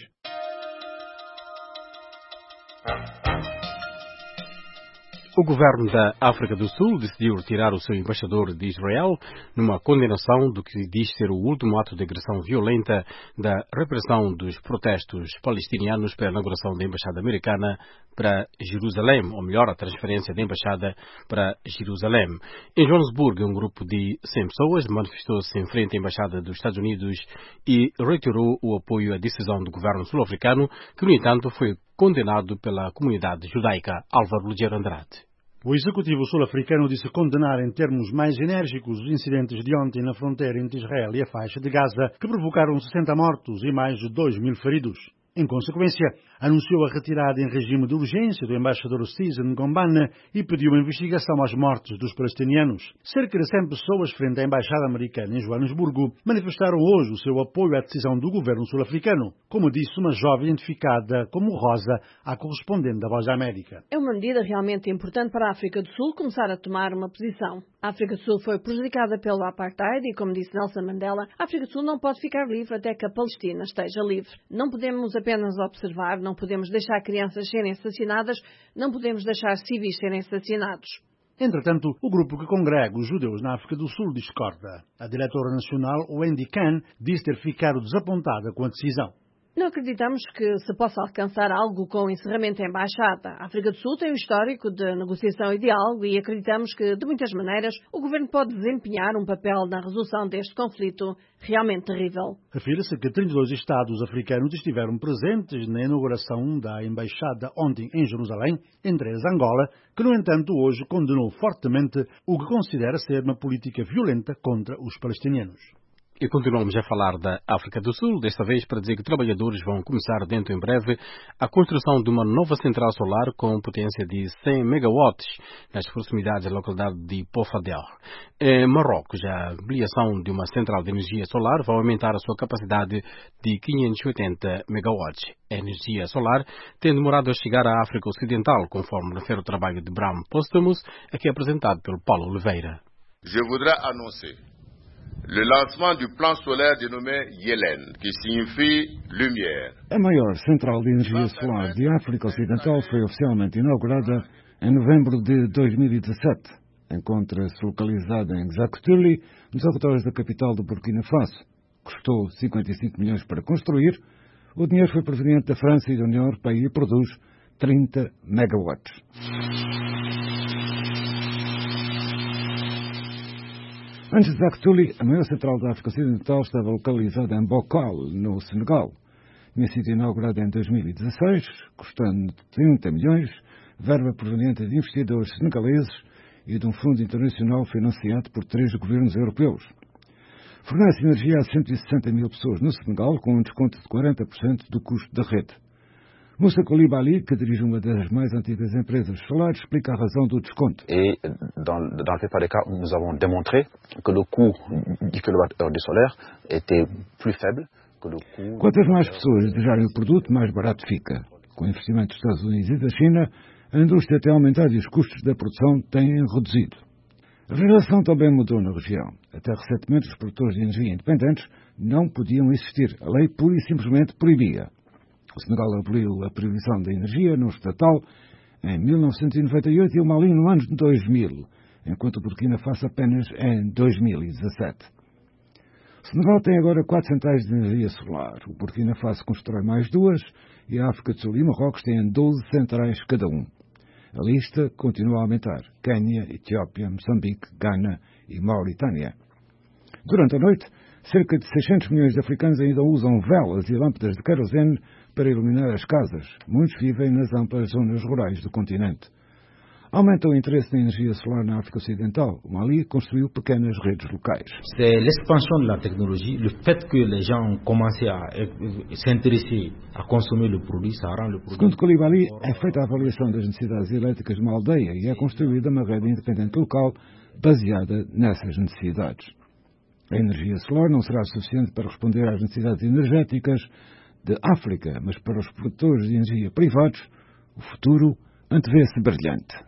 O governo da África do Sul decidiu retirar o seu embaixador de Israel numa condenação do que diz ser o último ato de agressão violenta da repressão dos protestos palestinianos pela inauguração da embaixada americana para Jerusalém, ou melhor, a transferência da embaixada para Jerusalém. Em Joanesburgo, um grupo de cem pessoas manifestou-se em frente à embaixada dos Estados Unidos e reiterou o apoio à decisão do governo sul-africano, que, no entanto, foi condenado pela comunidade judaica. Álvaro Ligeiro Andrade. O executivo sul-africano disse condenar em termos mais enérgicos os incidentes de ontem na fronteira entre Israel e a faixa de Gaza, que provocaram sessenta mortos e mais de dois mil feridos. Em consequência, anunciou a retirada em regime de urgência do embaixador Season Gombana e pediu uma investigação às mortes dos palestinianos. Cerca de cem pessoas frente à embaixada americana em Joanesburgo manifestaram hoje o seu apoio à decisão do governo sul-africano, como disse uma jovem identificada como Rosa, a correspondente da Voz da América. É uma medida realmente importante para a África do Sul começar a tomar uma posição. A África do Sul foi prejudicada pelo apartheid e, como disse Nelson Mandela, a África do Sul não pode ficar livre até que a Palestina esteja livre. Não podemos apenas observar, não podemos deixar crianças serem assassinadas, não podemos deixar civis serem assassinados. Entretanto, o grupo que congrega os judeus na África do Sul discorda. A diretora nacional, Wendy Khan, diz ter ficado desapontada com a decisão. Não acreditamos que se possa alcançar algo com o encerramento da embaixada. A África do Sul tem um histórico de negociação e diálogo e acreditamos que, de muitas maneiras, o governo pode desempenhar um papel na resolução deste conflito realmente terrível. Refere-se que trinta e dois Estados africanos estiveram presentes na inauguração da embaixada ontem em Jerusalém, entre eles Angola, que, no entanto, hoje condenou fortemente o que considera ser uma política violenta contra os palestinianos. E continuamos a falar da África do Sul, desta vez para dizer que trabalhadores vão começar dentro em breve a construção de uma nova central solar com potência de cem megawatts nas proximidades da localidade de Pofadel. Em Marrocos, a ampliação de uma central de energia solar vai aumentar a sua capacidade de quinhentos e oitenta megawatts. A energia solar tem demorado a chegar à África Ocidental, conforme refere o trabalho de Bram Postumus, aqui apresentado pelo Paulo Oliveira. Je voudrais annoncer le lancement du plan solaire dénommé Yelen, que signifie lumière. A maior central de energia solar de África Ocidental foi oficialmente inaugurada em novembro de dois mil e dezassete. Encontra-se localizada em Xactuli, nos arredores da capital do Burkina Faso. Custou cinquenta e cinco milhões para construir. O dinheiro foi proveniente da França e da União Europeia e produz trinta megawatts. Antes de Xactuli, a maior central da África Ocidental estava localizada em Bokal, no Senegal. Tinha sido inaugurada em dois mil e dezasseis, custando trinta milhões, verba proveniente de investidores senegaleses e de um fundo internacional financiado por três governos europeus. Fornece energia a cento e sessenta mil pessoas no Senegal, com um desconto de quarenta por cento do custo da rede. Moussa Koulibaly, que dirige uma das mais antigas empresas solares, explica a razão do desconto. Et dans, dans la plupart des cas, nous avons démontré que le coût du kilowattheure de solaire était plus faible que le coût... Quantas mais pessoas desejarem o produto, mais barato fica. Com o investimento dos Estados Unidos e da China, a indústria tem aumentado e os custos da produção têm reduzido. A legislação também mudou na região. Até recentemente, os produtores de energia independentes não podiam existir. A lei pura e simplesmente proibia. O Senegal aboliu a proibição da energia no estatal em mil novecentos e noventa e oito e o Mali no ano de dois mil, enquanto o Burkina Faso apenas em dois mil e dezassete. Senegal tem agora quatro centrais de energia solar. O Burkina Faso constrói mais duas e a África do Sul e Marrocos têm doze centrais cada um. A lista continua a aumentar. Quênia, Etiópia, Moçambique, Gana e Mauritânia. Durante a noite, cerca de seiscentos milhões de africanos ainda usam velas e lâmpadas de querosene para iluminar as casas. Muitos vivem nas amplas zonas rurais do continente. Aumenta o interesse na energia solar na África Ocidental. O Mali construiu pequenas redes locais. C'est l'expansion de la technologie, le fait que les gens ont commencé à s'intéresser à consommer le produit, ça rend le produit. Segundo Coulibaly, é feita a avaliação das necessidades elétricas de uma aldeia e é construída uma rede independente local baseada nessas necessidades. A energia solar não será suficiente para responder às necessidades energéticas de África, mas para os produtores de energia privados, o futuro antevê-se brilhante.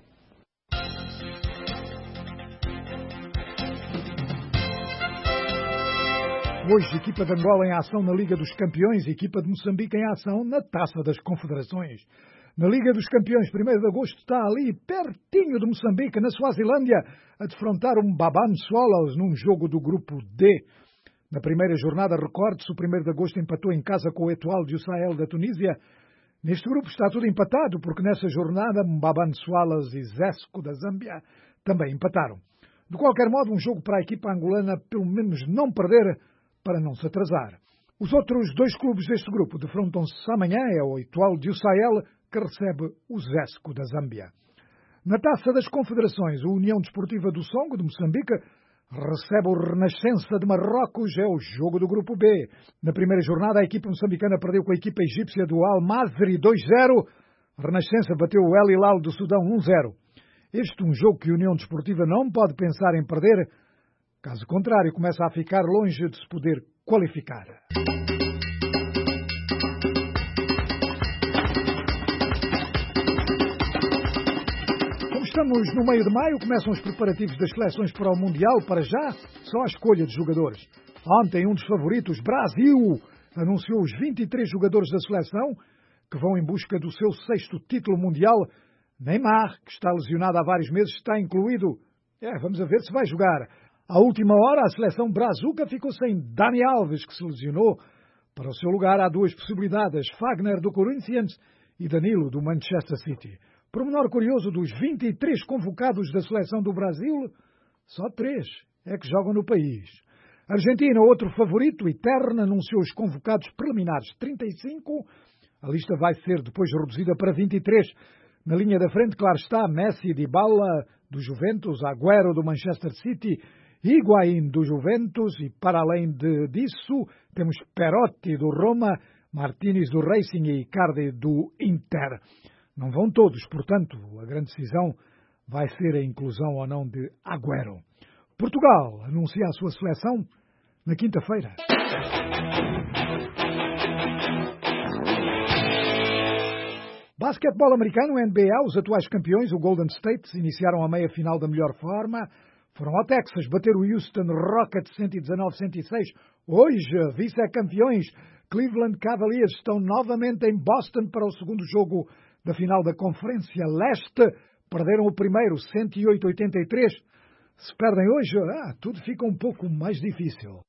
Hoje, equipa de Angola em ação na Liga dos Campeões, equipa de Moçambique em ação na Taça das Confederações. Na Liga dos Campeões, primeiro de agosto, está ali, pertinho de Moçambique, na Suazilândia, a defrontar um Mbabane Swallows num jogo do grupo D. Na primeira jornada, recorde-se, o primeiro de agosto empatou em casa com o Etoile du Sahel da Tunísia. Neste grupo está tudo empatado, porque nessa jornada, Mbabane Swallows e Zesco da Zâmbia também empataram. De qualquer modo, um jogo para a equipa angolana, pelo menos não perder, para não se atrasar. Os outros dois clubes deste grupo defrontam-se amanhã, é o Etoile du Sahel, que recebe o Zesco da Zâmbia. Na Taça das Confederações, a União Desportiva do Songo, de Moçambique, recebe o Renascença de Marrocos, é o jogo do grupo B. Na primeira jornada, a equipa moçambicana perdeu com a equipa egípcia do Al-Mazri dois zero. A Renascença bateu o El Hilal do Sudão um zero. Este é um jogo que a União Desportiva não pode pensar em perder. Caso contrário, começa a ficar longe de se poder qualificar. Como estamos no meio de maio, começam os preparativos das seleções para o Mundial. Para já, só a escolha de jogadores. Ontem, um dos favoritos, Brasil, anunciou os vinte e três jogadores da seleção que vão em busca do seu sexto título mundial. Neymar, que está lesionado há vários meses, está incluído. É, vamos a ver se vai jogar. À última hora, a seleção brazuca ficou sem Dani Alves, que se lesionou. Para o seu lugar, há duas possibilidades, Fagner do Corinthians e Danilo do Manchester City. Pormenor curioso, dos vinte e três convocados da seleção do Brasil, só três é que jogam no país. A Argentina, outro favorito, eterno, anunciou os convocados preliminares trinta e cinco. A lista vai ser depois reduzida para vinte e três. Na linha da frente, claro está, Messi, Dybala do Juventus, Agüero do Manchester City, Higuaín do Juventus e, para além de, disso, temos Perotti do Roma, Martínez do Racing e Icardi do Inter. Não vão todos, portanto, a grande decisão vai ser a inclusão ou não de Agüero. Portugal anuncia a sua seleção na quinta-feira. Basquetebol americano, N B A, os atuais campeões, o Golden State, iniciaram a meia-final da melhor forma. Foram ao Texas bater o Houston Rockets cento e dezanove a cento e seis. Hoje, vice-campeões, Cleveland Cavaliers estão novamente em Boston para o segundo jogo da final da Conferência Leste. Perderam o primeiro, cento e oito a oitenta e três. Se perdem hoje, ah, tudo fica um pouco mais difícil.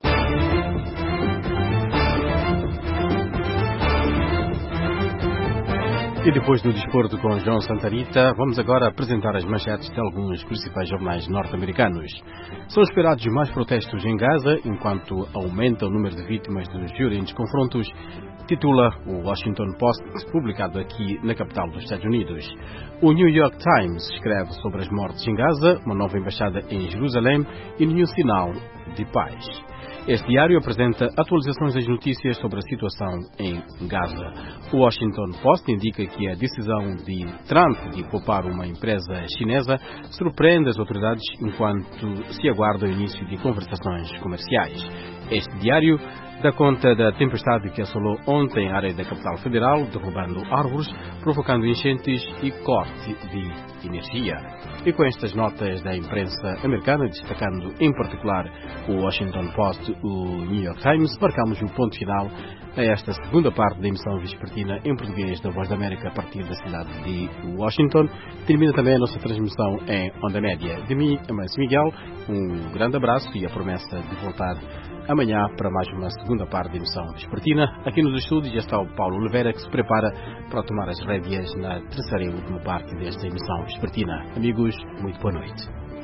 E depois do desporto com João Santarita, vamos agora apresentar as manchetes de alguns principais jornais norte-americanos. São esperados mais protestos em Gaza, enquanto aumenta o número de vítimas dos violentos confrontos, titula o Washington Post, publicado aqui na capital dos Estados Unidos. O New York Times escreve sobre as mortes em Gaza, uma nova embaixada em Jerusalém e nenhum sinal de paz. Este diário apresenta atualizações das notícias sobre a situação em Gaza. O Washington Post indica que a decisão de Trump de poupar uma empresa chinesa surpreende as autoridades enquanto se aguarda o início de conversações comerciais. Este diário dá conta da tempestade que assolou ontem a área da capital federal, derrubando árvores, provocando enchentes e corte de energia. E com estas notas da imprensa americana, destacando em particular o Washington Post e o New York Times, marcamos o ponto final a esta segunda parte da emissão vespertina em português da Voz da América a partir da cidade de Washington. Termina também a nossa transmissão em onda média. De mim, Amancio Miguel, um grande abraço e a promessa de voltar amanhã para mais uma segunda parte da emissão vespertina. Aqui nos estúdios já está o Paulo Oliveira, que se prepara para tomar as rédeas na terceira e última parte desta emissão vespertina. Amigos, muito boa noite.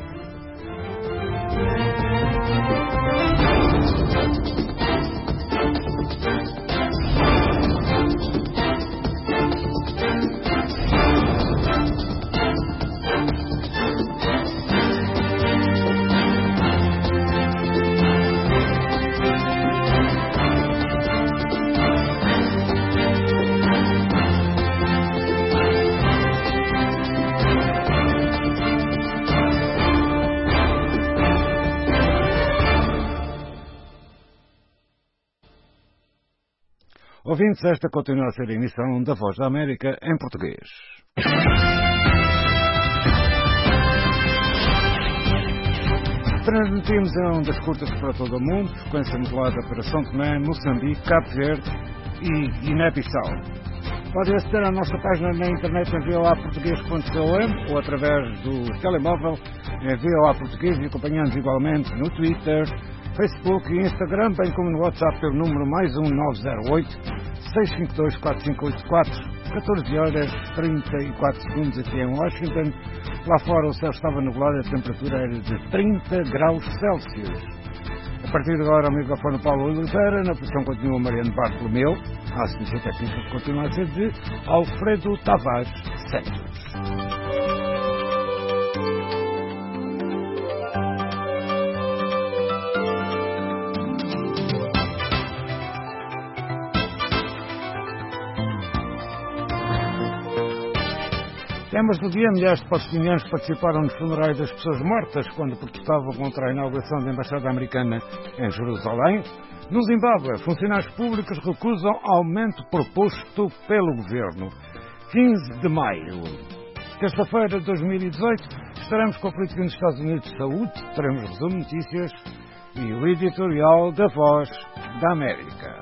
Ouvintes, esta continua a ser a emissão da Voz da América em português. Transmitimos em ondas curtas para todo o mundo, frequência modulada para São Tomé, Moçambique, Cabo Verde e Guiné-Bissau. Pode aceder à nossa página na internet em v o a português ponto com ou através do telemóvel em v o a português e acompanhando igualmente no Twitter, Facebook e Instagram, bem como no WhatsApp pelo número mais um nove zero oito, seis cinco dois, quatro cinco oito quatro, catorze horas trinta e quatro segundos aqui em Washington. Lá fora o céu estava nublado e a temperatura era de trinta graus Celsius. A partir de agora o microfone Paulo Oliveira, na posição continua Mariano Bartolomeu, a assistência técnica continua a ser de Alfredo Tavares Santos. Temas do dia: milhares de palestinianos participaram nos funerais das pessoas mortas quando protestavam contra a inauguração da Embaixada Americana em Jerusalém. No Zimbábue, funcionários públicos recusam aumento proposto pelo governo. quinze de maio, terça-feira de dois mil e dezoito, estaremos com a política nos Estados Unidos de saúde, teremos resumo de notícias e o editorial da Voz da América.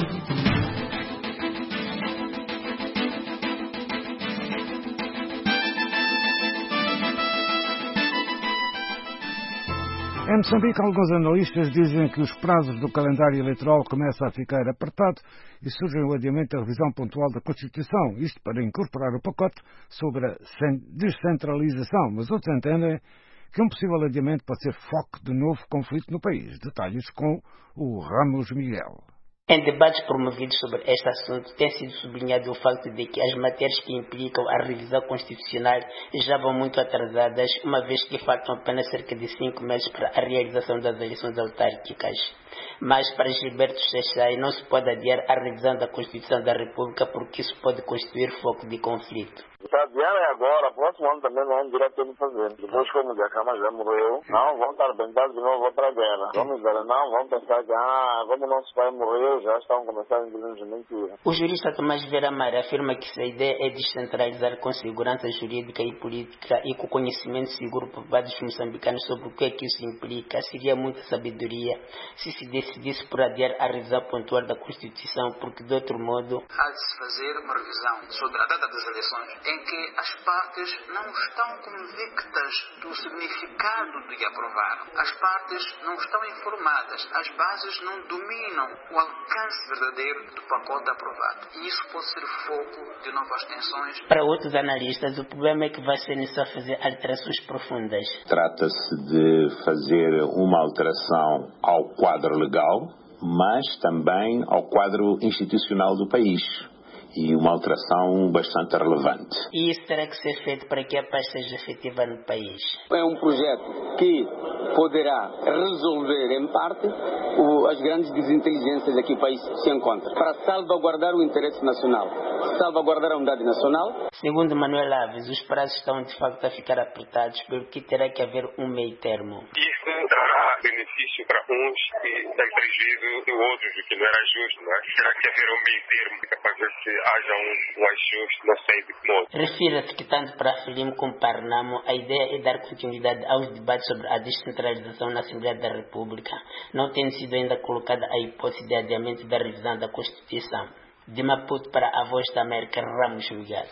Em Moçambique, alguns analistas dizem que os prazos do calendário eleitoral começam a ficar apertado e surge o adiamento da revisão pontual da Constituição, isto para incorporar o pacote sobre a descentralização, mas outros entendem que um possível adiamento pode ser foco de novo conflito no país. Detalhes com o Ramos Miguel. Em debates promovidos sobre este assunto, tem sido sublinhado o facto de que as matérias que implicam a revisão constitucional já vão muito atrasadas, uma vez que faltam apenas cerca de cinco meses para a realização das eleições autárquicas. Mas para Gilberto Chachai não se pode adiar a revisão da Constituição da República porque isso pode constituir foco de conflito. Se adiar é agora, próximo ano também não vamos direto de fazer. Depois, como o Cama já morreu, não vão estar pensados de novo outra guerra. Vamos ver, não vão pensar que, ah, como nosso pai morreu, já estão começando a dizer mentira. O jurista Tomás Vera Amar afirma que se a ideia é descentralizar com segurança jurídica e política e com conhecimento seguro por vários moçambicanos sobre o que é que isso implica, seria muita sabedoria se se decidisse por adiar a revisão pontual da Constituição, porque de outro modo há de se fazer uma revisão sobre a data das eleições, em que as partes não estão convictas do significado de aprovar. As partes não estão informadas, as bases não dominam o alcance verdadeiro do pacote aprovado. E isso pode ser foco de novas tensões. Para outros analistas, o problema é que vai ser necessário fazer alterações profundas. Trata-se de fazer uma alteração ao quadro legal, mas também ao quadro institucional do país. E uma alteração bastante relevante. E isso terá que ser feito para que a paz seja efetiva no país. É um projeto que poderá resolver, em parte, o, as grandes desinteligências a que o país se encontra, para salvaguardar o interesse nacional, salvaguardar a unidade nacional. Segundo Manuel Alves, os prazos estão de facto a ficar apertados, pelo que terá que haver um meio termo. Isso dará benefício para uns e sem prejuízo de outros, o que não era justo, não é? Será que haver um meio termo para ver se haja um, um ajuste, não sei de que modo? Refira-se que tanto para a Frelimo como para a Renamo, a ideia é dar continuidade aos debates sobre a descentralização na Assembleia da República, não tendo sido ainda colocada a hipótese de adiamento da revisão da Constituição. De Maputo para a Voz da América, Ramos Miguel.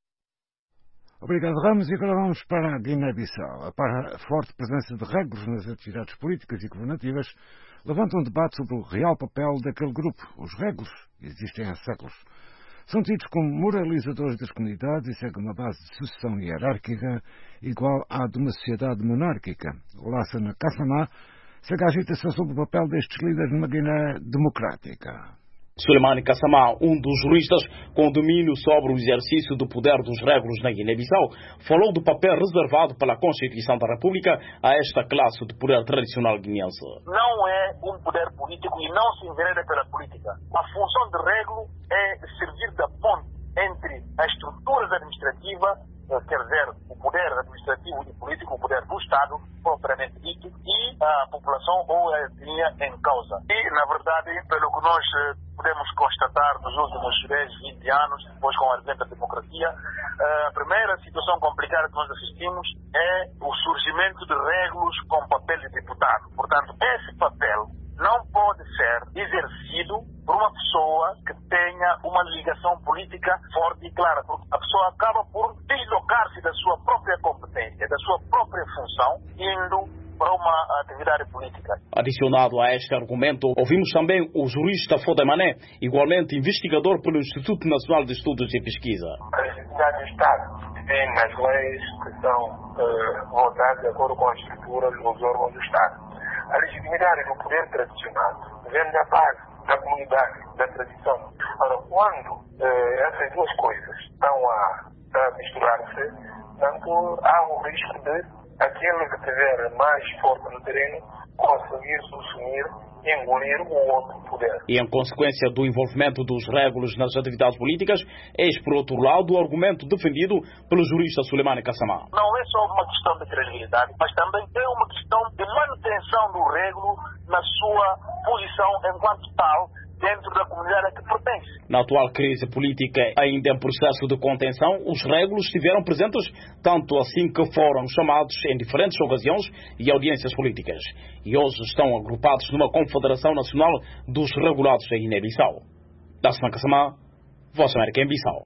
Obrigado, Ramos. E agora vamos para a Guiné-Bissau. A forte presença de regras nas atividades políticas e governativas levanta um debate sobre o real papel daquele grupo. Os regras existem há séculos. São tidos como moralizadores das comunidades e seguem uma base de sucessão hierárquica igual à de uma sociedade monárquica. O Lassana Kassamá segue a agitação sobre o papel destes líderes numa Guiné democrática. Suleimane Kassamá, um dos juristas com domínio sobre o exercício do poder dos régulos na Guiné-Bissau, falou do papel reservado pela Constituição da República a esta classe de poder tradicional guineense. Não é um poder político e não se envereda pela política. A função de régulo é servir da ponte entre as estruturas administrativas, quer dizer, o poder administrativo e político, o poder do Estado, propriamente dito, e a população ou a etnia em causa. E, na verdade, pelo que nós podemos constatar nos últimos dez, vinte anos, depois com o advento da democracia, a primeira situação complicada que nós assistimos é o surgimento de régulos com papel de deputado. Portanto, esse papel não pode ser exercido por uma pessoa que tenha uma ligação política forte e clara, porque a pessoa acaba por deslocar-se da sua própria competência, da sua própria função, indo para uma atividade política. Adicionado a este argumento, ouvimos também o jurista Fodemané, igualmente investigador pelo Instituto Nacional de Estudos e Pesquisa. As entidades do Estado vêm nas leis que são uh, votadas de acordo com a estrutura dos órgãos do Estado. A legitimidade do poder tradicional vem da base, da comunidade, da tradição. Ora, quando uh, essas duas coisas estão a, a misturar-se, portanto, há um risco de aquele que tiver mais força no terreno conseguir subsumir e engolir o outro poder. E em consequência do envolvimento dos régulos nas atividades políticas, eis por outro lado o argumento defendido pelo jurista Suleimane Kassamá. Não é só uma questão de credibilidade, mas também é uma questão de manutenção do régulo na sua posição enquanto tal, dentro da comunidade a que pertence. Na atual crise política, ainda em processo de contenção, os régulos estiveram presentes tanto assim que foram chamados em diferentes ocasiões e audiências políticas. E hoje estão agrupados numa Confederação Nacional dos Regulados em Guiné-Bissau. Lassana Kassamá, Voz da América em Bissau.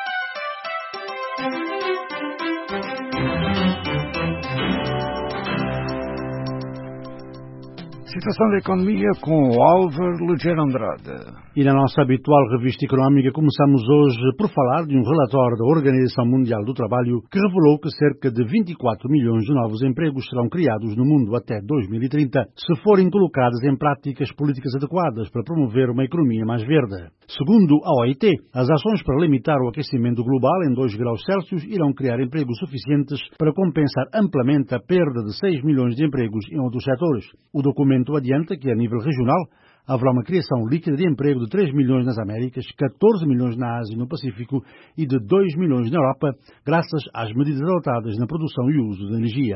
Situação da economia com o Álvaro Ligeiro Andrade. E na nossa habitual revista económica começamos hoje por falar de um relatório da Organização Mundial do Trabalho que revelou que cerca de vinte e quatro milhões de novos empregos serão criados no mundo até dois mil e trinta, se forem colocadas em práticas políticas adequadas para promover uma economia mais verde. Segundo a O I T, as ações para limitar o aquecimento global em dois graus Celsius irão criar empregos suficientes para compensar amplamente a perda de seis milhões de empregos em outros setores. O documento adianta que, a nível regional, haverá uma criação líquida de emprego de três milhões nas Américas, catorze milhões na Ásia e no Pacífico e de dois milhões na Europa, graças às medidas adotadas na produção e uso de energia.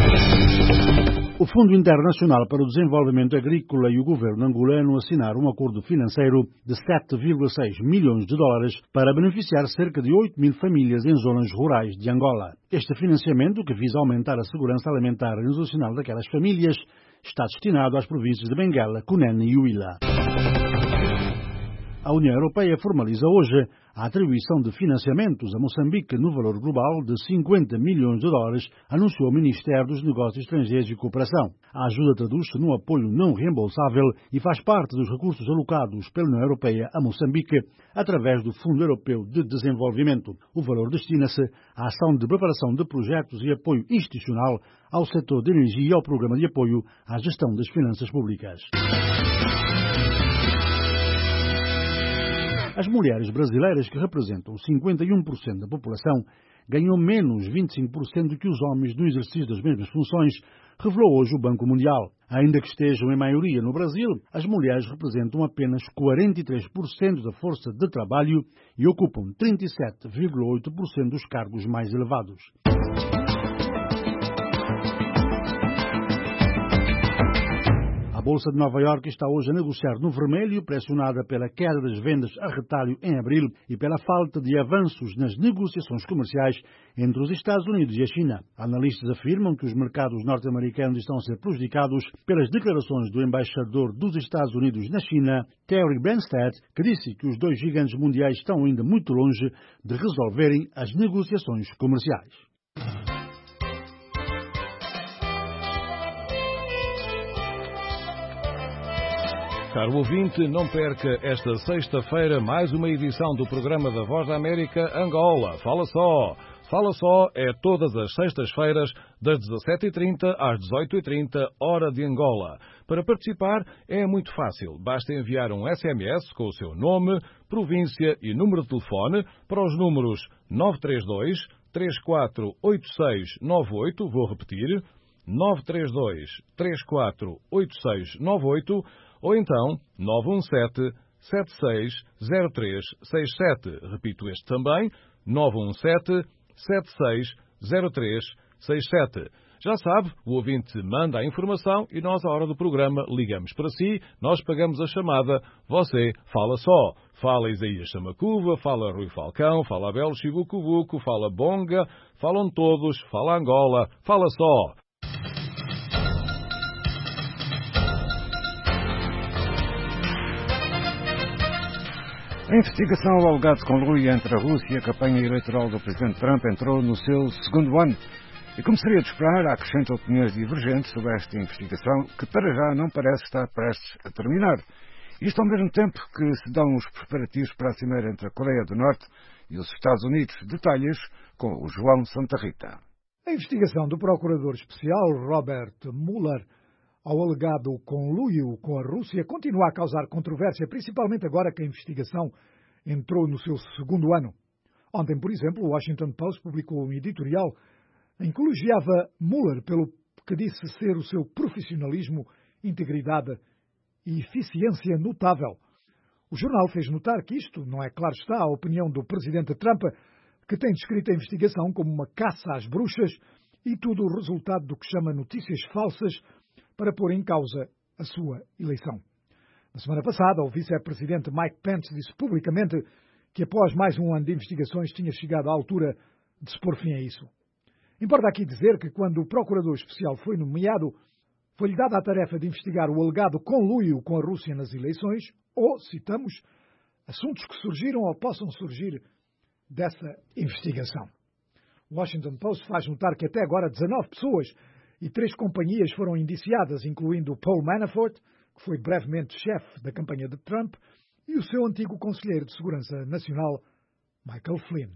O Fundo Internacional para o Desenvolvimento Agrícola e o governo angolano assinaram um acordo financeiro de sete vírgula seis milhões de dólares para beneficiar cerca de oito mil famílias em zonas rurais de Angola. Este financiamento, que visa aumentar a segurança alimentar e nutricional daquelas famílias, está destinado às províncias de Benguela, Cunene e Huila. A União Europeia formaliza hoje a atribuição de financiamentos a Moçambique no valor global de cinquenta milhões de dólares, anunciou o Ministério dos Negócios Estrangeiros e Cooperação. A ajuda traduz-se num apoio não reembolsável e faz parte dos recursos alocados pela União Europeia a Moçambique através do Fundo Europeu de Desenvolvimento. O valor destina-se à ação de preparação de projetos e apoio institucional ao setor de energia e ao programa de apoio à gestão das finanças públicas. As mulheres brasileiras, que representam cinquenta e um por cento da população, ganham menos vinte e cinco por cento do que os homens no exercício das mesmas funções, revelou hoje o Banco Mundial. Ainda que estejam em maioria no Brasil, as mulheres representam apenas quarenta e três por cento da força de trabalho e ocupam trinta e sete vírgula oito por cento dos cargos mais elevados. A A Bolsa de Nova Iorque está hoje a negociar no vermelho, pressionada pela queda das vendas a retalho em abril e pela falta de avanços nas negociações comerciais entre os Estados Unidos e a China. Analistas afirmam que os mercados norte-americanos estão a ser prejudicados pelas declarações do embaixador dos Estados Unidos na China, Terry Branstad, que disse que os dois gigantes mundiais estão ainda muito longe de resolverem as negociações comerciais. Caro ouvinte, não perca esta sexta-feira mais uma edição do programa da Voz da América Angola. Fala só! Fala só é todas as sextas-feiras, das dezassete e trinta às dezoito e trinta, hora de Angola. Para participar é muito fácil. Basta enviar um S M S com o seu nome, província e número de telefone para os números nove três dois, três quatro oito seis nove oito, vou repetir, nove três dois, três quatro oito seis nove oito, ou então nove um sete, sete seis zero três seis sete. Repito este também, nove um sete, sete seis zero três seis sete. Já sabe, o ouvinte manda a informação e nós, à hora do programa, ligamos para si, nós pagamos a chamada, você fala só. Fala Isaías Samacuva, fala Rui Falcão, fala Abel Chibucubuco, fala Bonga, falam todos, fala Angola, fala só. A investigação ao alegado conluio entre a Rússia e a campanha eleitoral do presidente Trump entrou no seu segundo ano. E como seria de esperar, há crescentes opiniões divergentes sobre esta investigação, que para já não parece estar prestes a terminar. Isto ao mesmo tempo que se dão os preparativos para a cimeira entre a Coreia do Norte e os Estados Unidos. Detalhes com o João Santa Rita. A investigação do procurador especial Robert Mueller ao alegado conluio com a Rússia continua a causar controvérsia, principalmente agora que a investigação entrou no seu segundo ano. Ontem, por exemplo, o Washington Post publicou um editorial em que elogiava Mueller pelo que disse ser o seu profissionalismo, integridade e eficiência notável. O jornal fez notar que isto não é, claro está, a opinião do presidente Trump, que tem descrito a investigação como uma caça às bruxas e tudo o resultado do que chama notícias falsas para pôr em causa a sua eleição. Na semana passada, o vice-presidente Mike Pence disse publicamente que após mais um ano de investigações tinha chegado à altura de se pôr fim a isso. Importa aqui dizer que quando o procurador especial foi nomeado, foi-lhe dada a tarefa de investigar o alegado conluio com a Rússia nas eleições, ou, citamos, assuntos que surgiram ou possam surgir dessa investigação. O Washington Post faz notar que até agora dezanove pessoas e três companhias foram indiciadas, incluindo Paul Manafort, que foi brevemente chefe da campanha de Trump, e o seu antigo conselheiro de Segurança Nacional, Michael Flynn.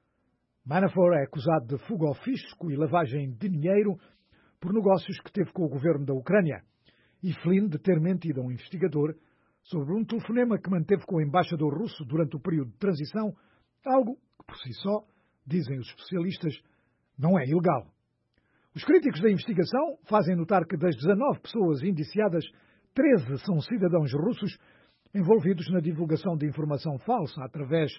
Manafort é acusado de fuga ao fisco e lavagem de dinheiro por negócios que teve com o governo da Ucrânia, e Flynn de ter mentido a um investigador sobre um telefonema que manteve com o embaixador russo durante o período de transição, algo que, por si só, dizem os especialistas, não é ilegal. Os críticos da investigação fazem notar que das dezanove pessoas indiciadas, treze são cidadãos russos envolvidos na divulgação de informação falsa através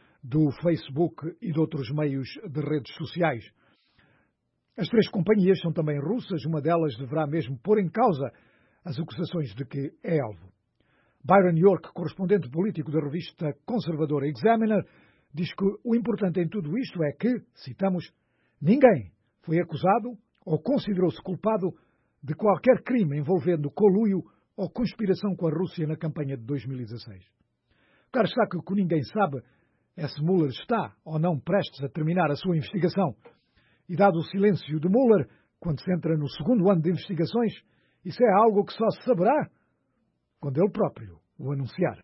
do Facebook e de outros meios de redes sociais. As três companhias são também russas, uma delas deverá mesmo pôr em causa as acusações de que é alvo. Byron York, correspondente político da revista conservadora Examiner, diz que o importante em tudo isto é que, citamos, ninguém foi acusado ou considerou-se culpado de qualquer crime envolvendo conluio ou conspiração com a Rússia na campanha de dois mil e dezasseis. Claro está que o que ninguém sabe é se Mueller está ou não prestes a terminar a sua investigação. E dado o silêncio de Mueller, quando se entra no segundo ano de investigações, isso é algo que só se saberá quando ele próprio o anunciar.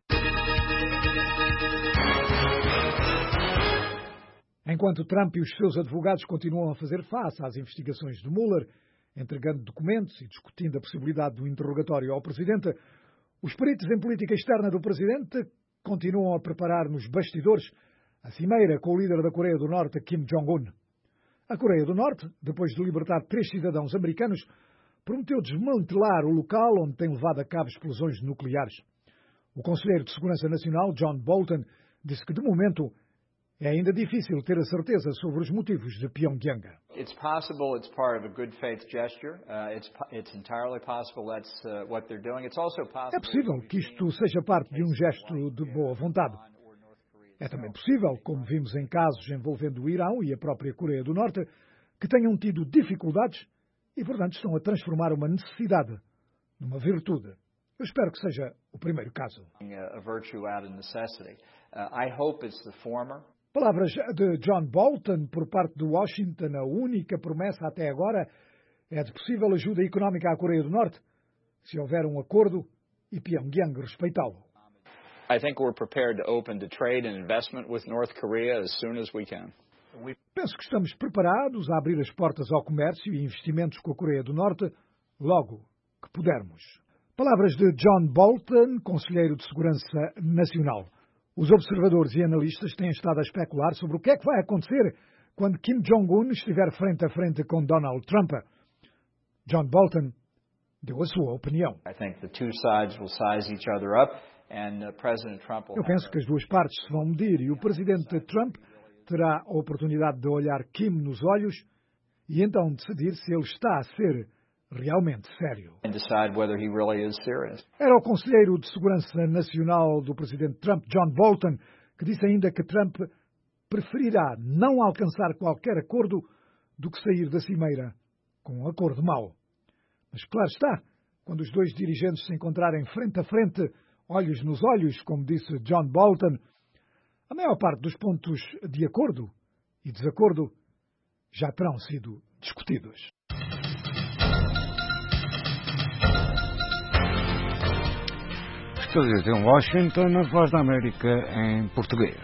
Enquanto Trump e os seus advogados continuam a fazer face às investigações de Mueller, entregando documentos e discutindo a possibilidade do interrogatório ao presidente, os peritos em política externa do presidente continuam a preparar nos bastidores a cimeira com o líder da Coreia do Norte, Kim Jong-un. A Coreia do Norte, depois de libertar três cidadãos americanos, prometeu desmantelar o local onde tem levado a cabo explosões nucleares. O conselheiro de Segurança Nacional, John Bolton, disse que, de momento, É ainda difícil ter a certeza sobre os motivos de Pyongyang. It's possible it's part of a good faith gesture. Uh, it's it's entirely possible that's uh, what they're doing. It's also possible. É possível que isto seja parte de um gesto de boa vontade. É também possível, como vimos em casos envolvendo o Irão e a própria Coreia do Norte, que tenham tido dificuldades e, portanto, estão a transformar uma necessidade numa virtude. Eu espero que seja o primeiro caso. A virtue out of necessity. Uh, I hope it's the former. Palavras de John Bolton por parte de Washington. A única promessa até agora é de possível ajuda económica à Coreia do Norte, se houver um acordo e Pyongyang respeitá-lo. I think we're prepared to open to trade and investment with North Korea as soon as we can. Penso que estamos preparados a abrir as portas ao comércio e investimentos com a Coreia do Norte logo que pudermos. Palavras de John Bolton, conselheiro de Segurança Nacional. Os observadores e analistas têm estado a especular sobre o que é que vai acontecer quando Kim Jong-un estiver frente a frente com Donald Trump. John Bolton deu a sua opinião. Eu penso que as duas partes se vão medir e o presidente Trump terá a oportunidade de olhar Kim nos olhos e então decidir se ele está a ser realmente sério. Era o conselheiro de Segurança Nacional do presidente Trump, John Bolton, que disse ainda que Trump preferirá não alcançar qualquer acordo do que sair da cimeira com um acordo mau. Mas claro está, quando os dois dirigentes se encontrarem frente a frente, olhos nos olhos, como disse John Bolton, a maior parte dos pontos de acordo e desacordo já terão sido discutidos. Estúdios em Washington, a Voz da América em português.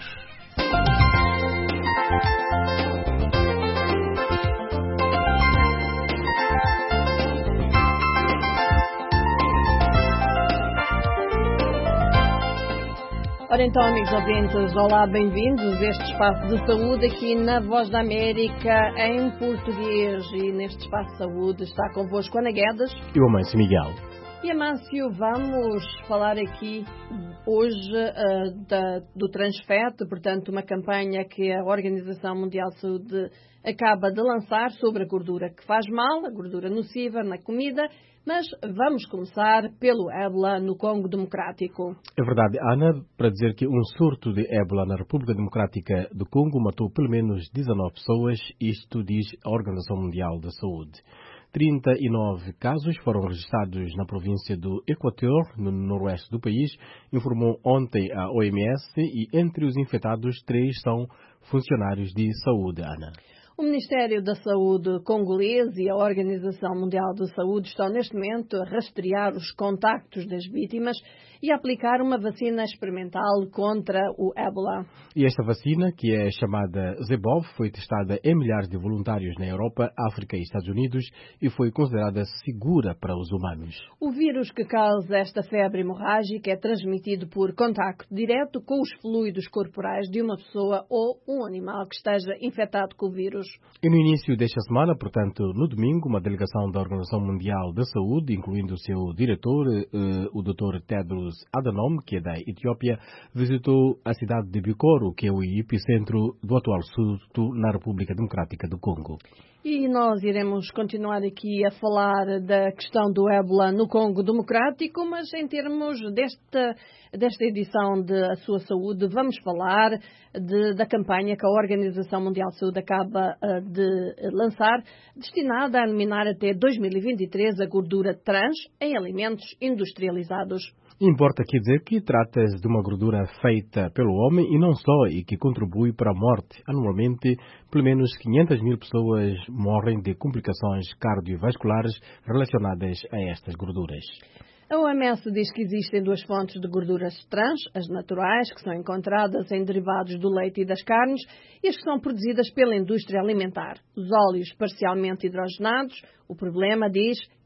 Ora então, amigos ouvintes, olá, bem-vindos a este espaço de saúde aqui na Voz da América em português. E neste espaço de saúde está convosco Ana Guedes e o Amâncio Miguel. E Amâncio, vamos falar aqui hoje uh, da, do Transfet, portanto uma campanha que a Organização Mundial de Saúde acaba de lançar sobre a gordura que faz mal, a gordura nociva na comida, mas vamos começar pelo ébola no Congo Democrático. É verdade, Ana, para dizer que um surto de ébola na República Democrática do Congo matou pelo menos dezanove pessoas, isto diz a Organização Mundial da Saúde. trinta e nove casos foram registrados na província do Equator, no noroeste do país, informou ontem a O M S, e entre os infectados, três são funcionários de saúde, Ana. O Ministério da Saúde congolês e a Organização Mundial da Saúde estão neste momento a rastrear os contactos das vítimas e a aplicar uma vacina experimental contra o ébola. E esta vacina, que é chamada Zebov, foi testada em milhares de voluntários na Europa, África e Estados Unidos e foi considerada segura para os humanos. O vírus que causa esta febre hemorrágica é transmitido por contacto direto com os fluidos corporais de uma pessoa ou um animal que esteja infectado com o vírus. E no início desta semana, portanto, no domingo, uma delegação da Organização Mundial da Saúde, incluindo o seu diretor, eh, o doutor Tedros Adhanom, que é da Etiópia, visitou a cidade de Bikoro, que é o epicentro do atual surto na República Democrática do Congo. E nós iremos continuar aqui a falar da questão do ébola no Congo Democrático, mas em termos desta, desta edição de A Sua Saúde, vamos falar de, da campanha que a Organização Mundial de Saúde acaba uh, de lançar, destinada a eliminar até dois mil e vinte e três a gordura trans em alimentos industrializados. Importa aqui dizer que trata-se de uma gordura feita pelo homem e não só, e que contribui para a morte. Anualmente, pelo menos quinhentas mil pessoas morrem de complicações cardiovasculares relacionadas a estas gorduras. A O M S diz que existem duas fontes de gorduras trans, as naturais, que são encontradas em derivados do leite e das carnes, e as que são produzidas pela indústria alimentar. Os óleos parcialmente hidrogenados, o problema, diz,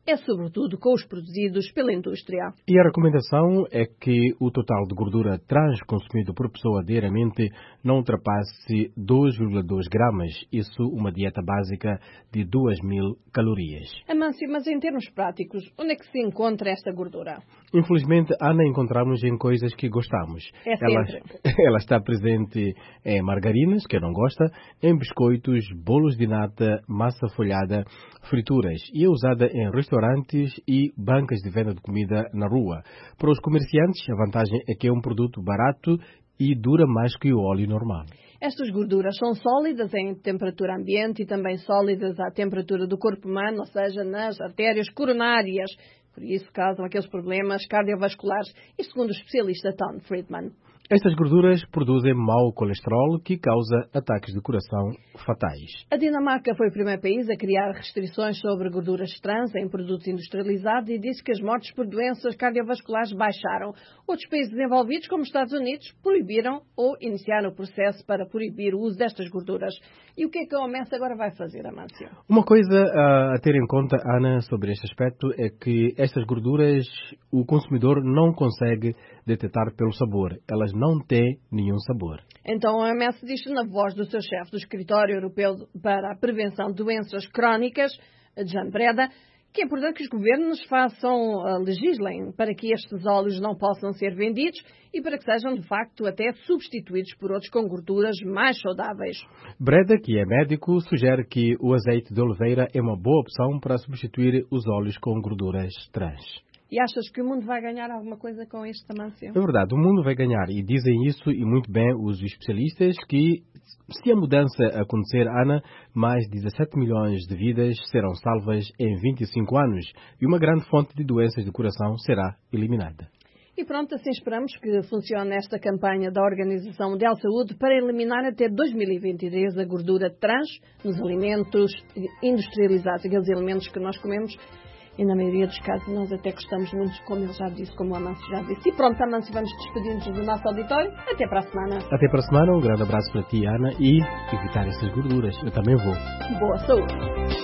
é sobretudo com os produzidos pela indústria. E a recomendação é que o total de gordura trans consumido por pessoa diariamente não ultrapasse dois vírgula dois gramas, isso uma dieta básica de duas mil calorias. Amâncio, mas em termos práticos, onde é que se encontra esta gordura? Infelizmente, Ana, encontramos em coisas que gostamos. É ela, sempre. ela está presente em margarinas, que não gosta, em biscoitos, bolos de nata, massa folhada, frituras, e é usada em restaurantes e bancas de venda de comida na rua. Para os comerciantes, a vantagem é que é um produto barato e dura mais que o óleo normal. Estas gorduras são sólidas em temperatura ambiente e também sólidas à temperatura do corpo humano, ou seja, nas artérias coronárias. Por isso causam aqueles problemas cardiovasculares, e segundo o especialista Tom Friedman. Estas gorduras produzem mau colesterol que causa ataques de coração fatais. A Dinamarca foi o primeiro país a criar restrições sobre gorduras trans em produtos industrializados e disse que as mortes por doenças cardiovasculares baixaram. Outros países desenvolvidos, como os Estados Unidos, proibiram ou iniciaram o processo para proibir o uso destas gorduras. E o que é que a O M S agora vai fazer, Amâncio? Uma coisa a ter em conta, Ana, sobre este aspecto é que estas gorduras o consumidor não consegue detectar pelo sabor. Elas não têm nenhum sabor. Então a O M S diz na voz do seu chefe do Escritório Europeu para a Prevenção de Doenças Crónicas, Jan Breda, que é importante que os governos façam, uh, legislem para que estes óleos não possam ser vendidos e para que sejam, de facto, até substituídos por outros com gorduras mais saudáveis. Breda, que é médico, sugere que o azeite de oliveira é uma boa opção para substituir os óleos com gorduras trans. E achas que o mundo vai ganhar alguma coisa com este, Amâncio? É verdade, o mundo vai ganhar, e dizem isso, e muito bem, os especialistas, que se a mudança acontecer, Ana, mais de dezassete milhões de vidas serão salvas em vinte e cinco anos, e uma grande fonte de doenças do coração será eliminada. E pronto, assim esperamos que funcione esta campanha da Organização Mundial de Saúde para eliminar até dois mil e vinte e três a gordura trans nos alimentos industrializados, aqueles alimentos que nós comemos. E na maioria dos casos nós até gostamos muito, como ele já disse, como o Amâncio já disse. E pronto, Amâncio, vamos despedir-nos do nosso auditório. Até para a semana. Até para a semana, um grande abraço para ti, Ana, e evitar essas gorduras. Eu também vou. Boa saúde.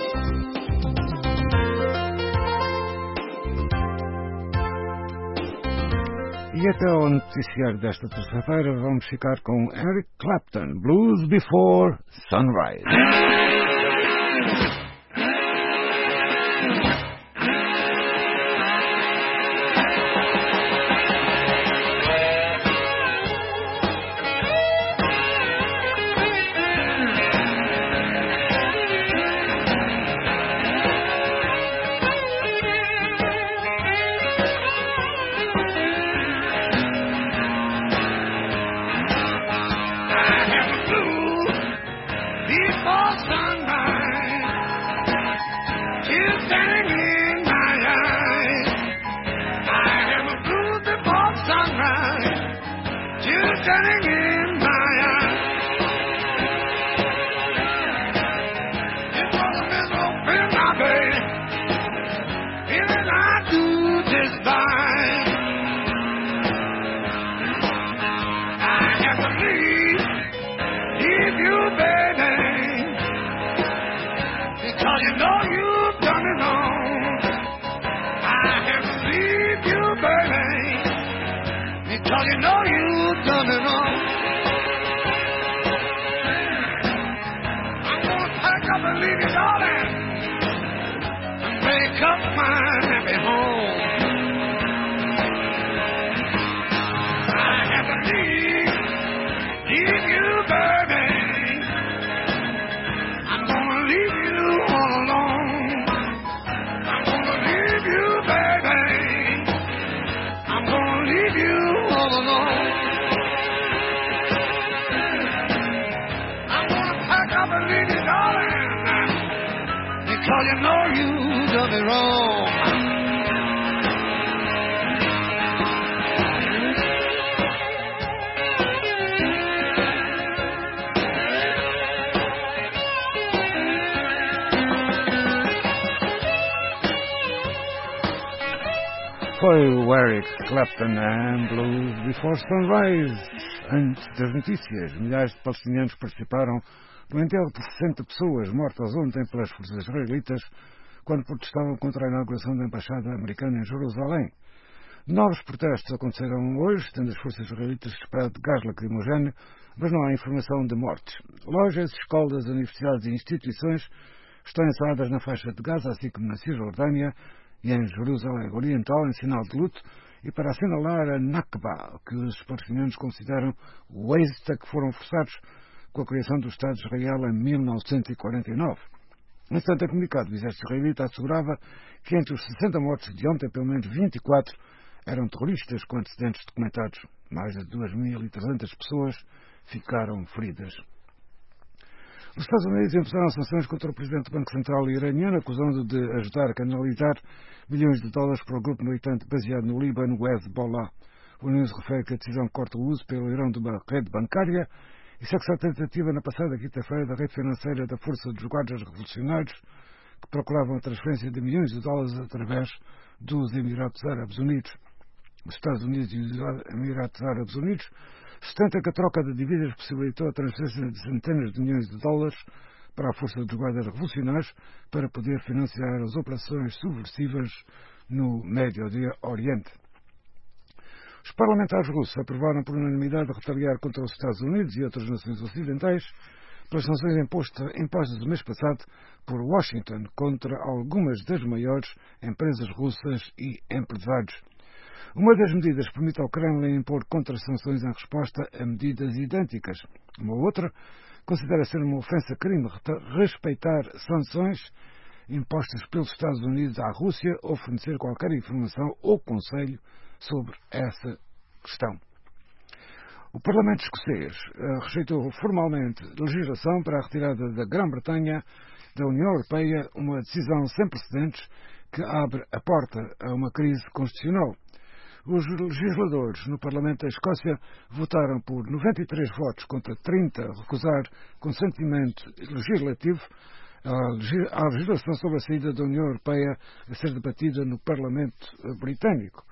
E até ao noticiário desta terça-feira vamos ficar com Eric Clapton, Blues Before Sunrise. Foi o Eric Clapton and Blues Before Sunrise. Antes das notícias, milhares de palestinianos participaram no enterro de sessenta pessoas mortas ontem pelas forças israelitas quando protestavam contra a inauguração da embaixada americana em Jerusalém. Novos protestos aconteceram hoje, tendo as forças israelitas disparado gás lacrimogéneo, mas não há informação de mortes. Lojas, escolas, universidades e instituições estão encerradas na faixa de Gaza, assim como na Cisjordânia e em Jerusalém Oriental, em sinal de luto, e para assinalar a Nakba, que os palestinianos consideram o êxito a que foram forçados com a criação do Estado de Israel em mil novecentos e quarenta e nove. Em tanto comunicado, o exército israelita assegurava que entre os sessenta mortos de ontem, pelo menos vinte e quatro eram terroristas com antecedentes documentados. Mais de duas mil e trezentas pessoas ficaram feridas. Os Estados Unidos impuseram sanções contra o presidente do Banco Central iraniano, acusando de ajudar a canalizar milhões de dólares para o grupo militante baseado no Líbano, o Hezbollah. O News refere que a decisão corta o uso pelo Irão de uma rede bancária e segue-se à tentativa na passada quinta-feira da rede financeira da Força dos Guardas Revolucionários, que procuravam a transferência de milhões de dólares através dos Emirados Árabes Unidos. Os Estados Unidos e os Emirados Árabes Unidos sustentam que a troca de dívidas possibilitou a transferência de centenas de milhões de dólares para a Força dos Guardas Revolucionários para poder financiar as operações subversivas no Médio Oriente. Os parlamentares russos aprovaram por unanimidade retaliar contra os Estados Unidos e outras nações ocidentais pelas sanções impostas, impostas no mês passado por Washington contra algumas das maiores empresas russas e empresários. Uma das medidas permite ao Kremlin impor contra-sanções em resposta a medidas idênticas. Uma outra considera ser uma ofensa-crime respeitar sanções impostas pelos Estados Unidos à Rússia ou fornecer qualquer informação ou conselho sobre essa questão. O Parlamento escocês uh, rejeitou formalmente legislação para a retirada da Grã-Bretanha da União Europeia, uma decisão sem precedentes que abre a porta a uma crise constitucional. Os legisladores no Parlamento da Escócia votaram por noventa e três votos contra trinta a recusar consentimento legislativo à legislação sobre a saída da União Europeia a ser debatida no Parlamento britânico.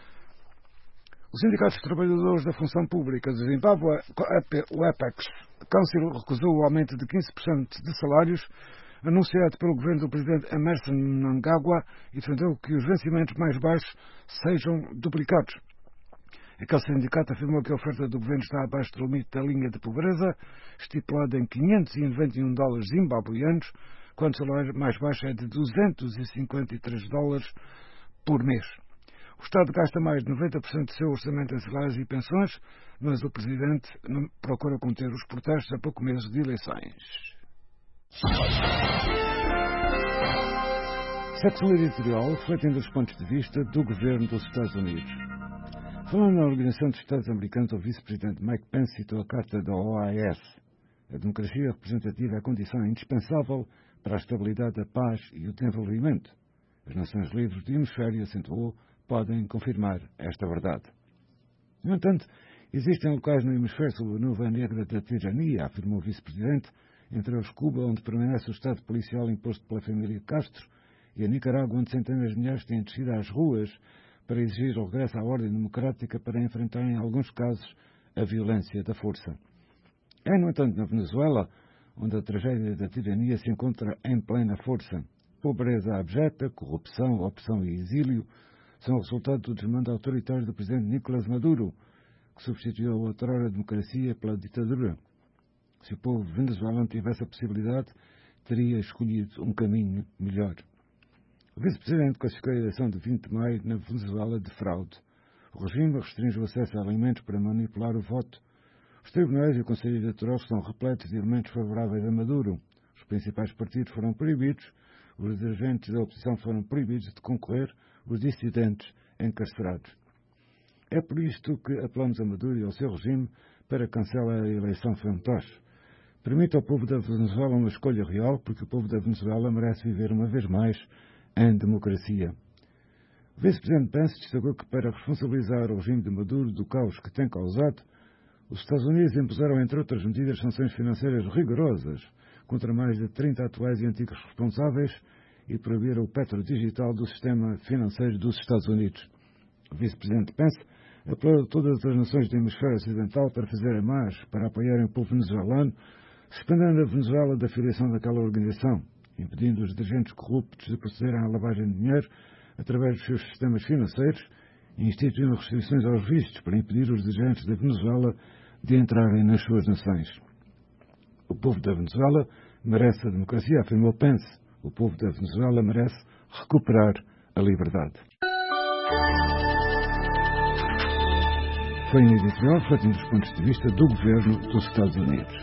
O Sindicato dos Trabalhadores da Função Pública de Zimbábue, o Apex Council, recusou o aumento de quinze por cento de salários anunciado pelo governo do presidente Emmerson Mnangagwa e defendeu que os vencimentos mais baixos sejam duplicados. Aquele sindicato afirmou que a oferta do governo está abaixo do limite da linha de pobreza, estipulada em quinhentos e noventa e um dólares zimbabuianos, quando o salário mais baixo é de duzentos e cinquenta e três dólares por mês. O Estado gasta mais de noventa por cento do seu orçamento em salários e pensões, mas o presidente procura conter os protestos a poucos meses de eleições. Secção editorial refletindo os pontos de vista do governo dos Estados Unidos. Falando na Organização dos Estados Americanos, o vice-presidente Mike Pence citou a Carta da O A S. A democracia representativa é a condição indispensável para a estabilidade, a paz e o desenvolvimento. As nações livres do hemisfério, acentuou, podem confirmar esta verdade. No entanto, existem locais no hemisfério sob a nuvem negra da tirania, afirmou o vice-presidente, entre eles Cuba, onde permanece o estado policial imposto pela família Castro, e a Nicarágua, onde centenas de milhares têm descido às ruas para exigir o regresso à ordem democrática para enfrentar, em alguns casos, a violência da força. É, no entanto, na Venezuela, onde a tragédia da tirania se encontra em plena força. Pobreza abjeta, corrupção, opressão e exílio são o resultado do desmando autoritário do presidente Nicolás Maduro, que substituiu a outrora democracia pela ditadura. Se o povo venezuelano tivesse a possibilidade, teria escolhido um caminho melhor. O vice-presidente classificou a eleição de vinte de maio na Venezuela de fraude. O regime restringe o acesso a alimentos para manipular o voto. Os tribunais e o Conselho Eleitoral estão repletos de elementos favoráveis a Maduro. Os principais partidos foram proibidos, os dirigentes da oposição foram proibidos de concorrer, os dissidentes encarcerados. É por isto que apelamos a Maduro e ao seu regime para cancelar a eleição fantoche. Permita ao povo da Venezuela uma escolha real, porque o povo da Venezuela merece viver uma vez mais em democracia. O vice-presidente Pence destacou que, para responsabilizar o regime de Maduro do caos que tem causado, os Estados Unidos impuseram, entre outras medidas, sanções financeiras rigorosas contra mais de trinta atuais e antigos responsáveis e proibiram o petrodigital do sistema financeiro dos Estados Unidos. O vice-presidente Pence apelou a todas as nações do hemisfério ocidental para fazerem mais para apoiarem o povo venezuelano, suspendendo a Venezuela da filiação daquela organização. impedindo os dirigentes corruptos de procederem à lavagem de dinheiro através dos seus sistemas financeiros e instituindo restrições aos vistos para impedir os dirigentes da Venezuela de entrarem nas suas nações. O povo da Venezuela merece a democracia, afirmou Pence. O povo da Venezuela merece recuperar a liberdade. Foi um editorial refletindo os pontos de vista do governo dos Estados Unidos.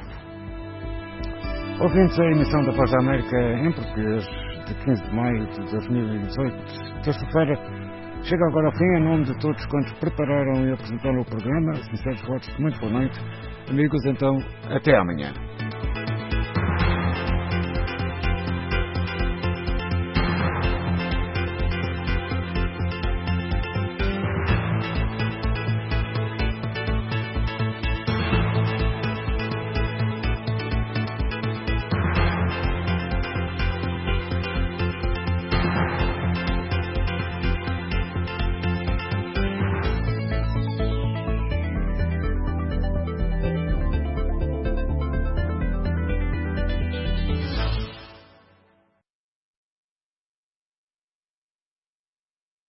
Ouvintes, a emissão da Voz da América em português de quinze de maio de dois mil e dezoito, terça-feira, chega agora ao fim. Em nome de todos quantos prepararam e apresentaram o programa, sinceros votos de muito boa noite. Amigos, então, até amanhã.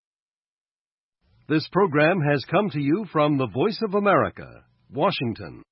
This program has come to you from the Voice of America, Washington.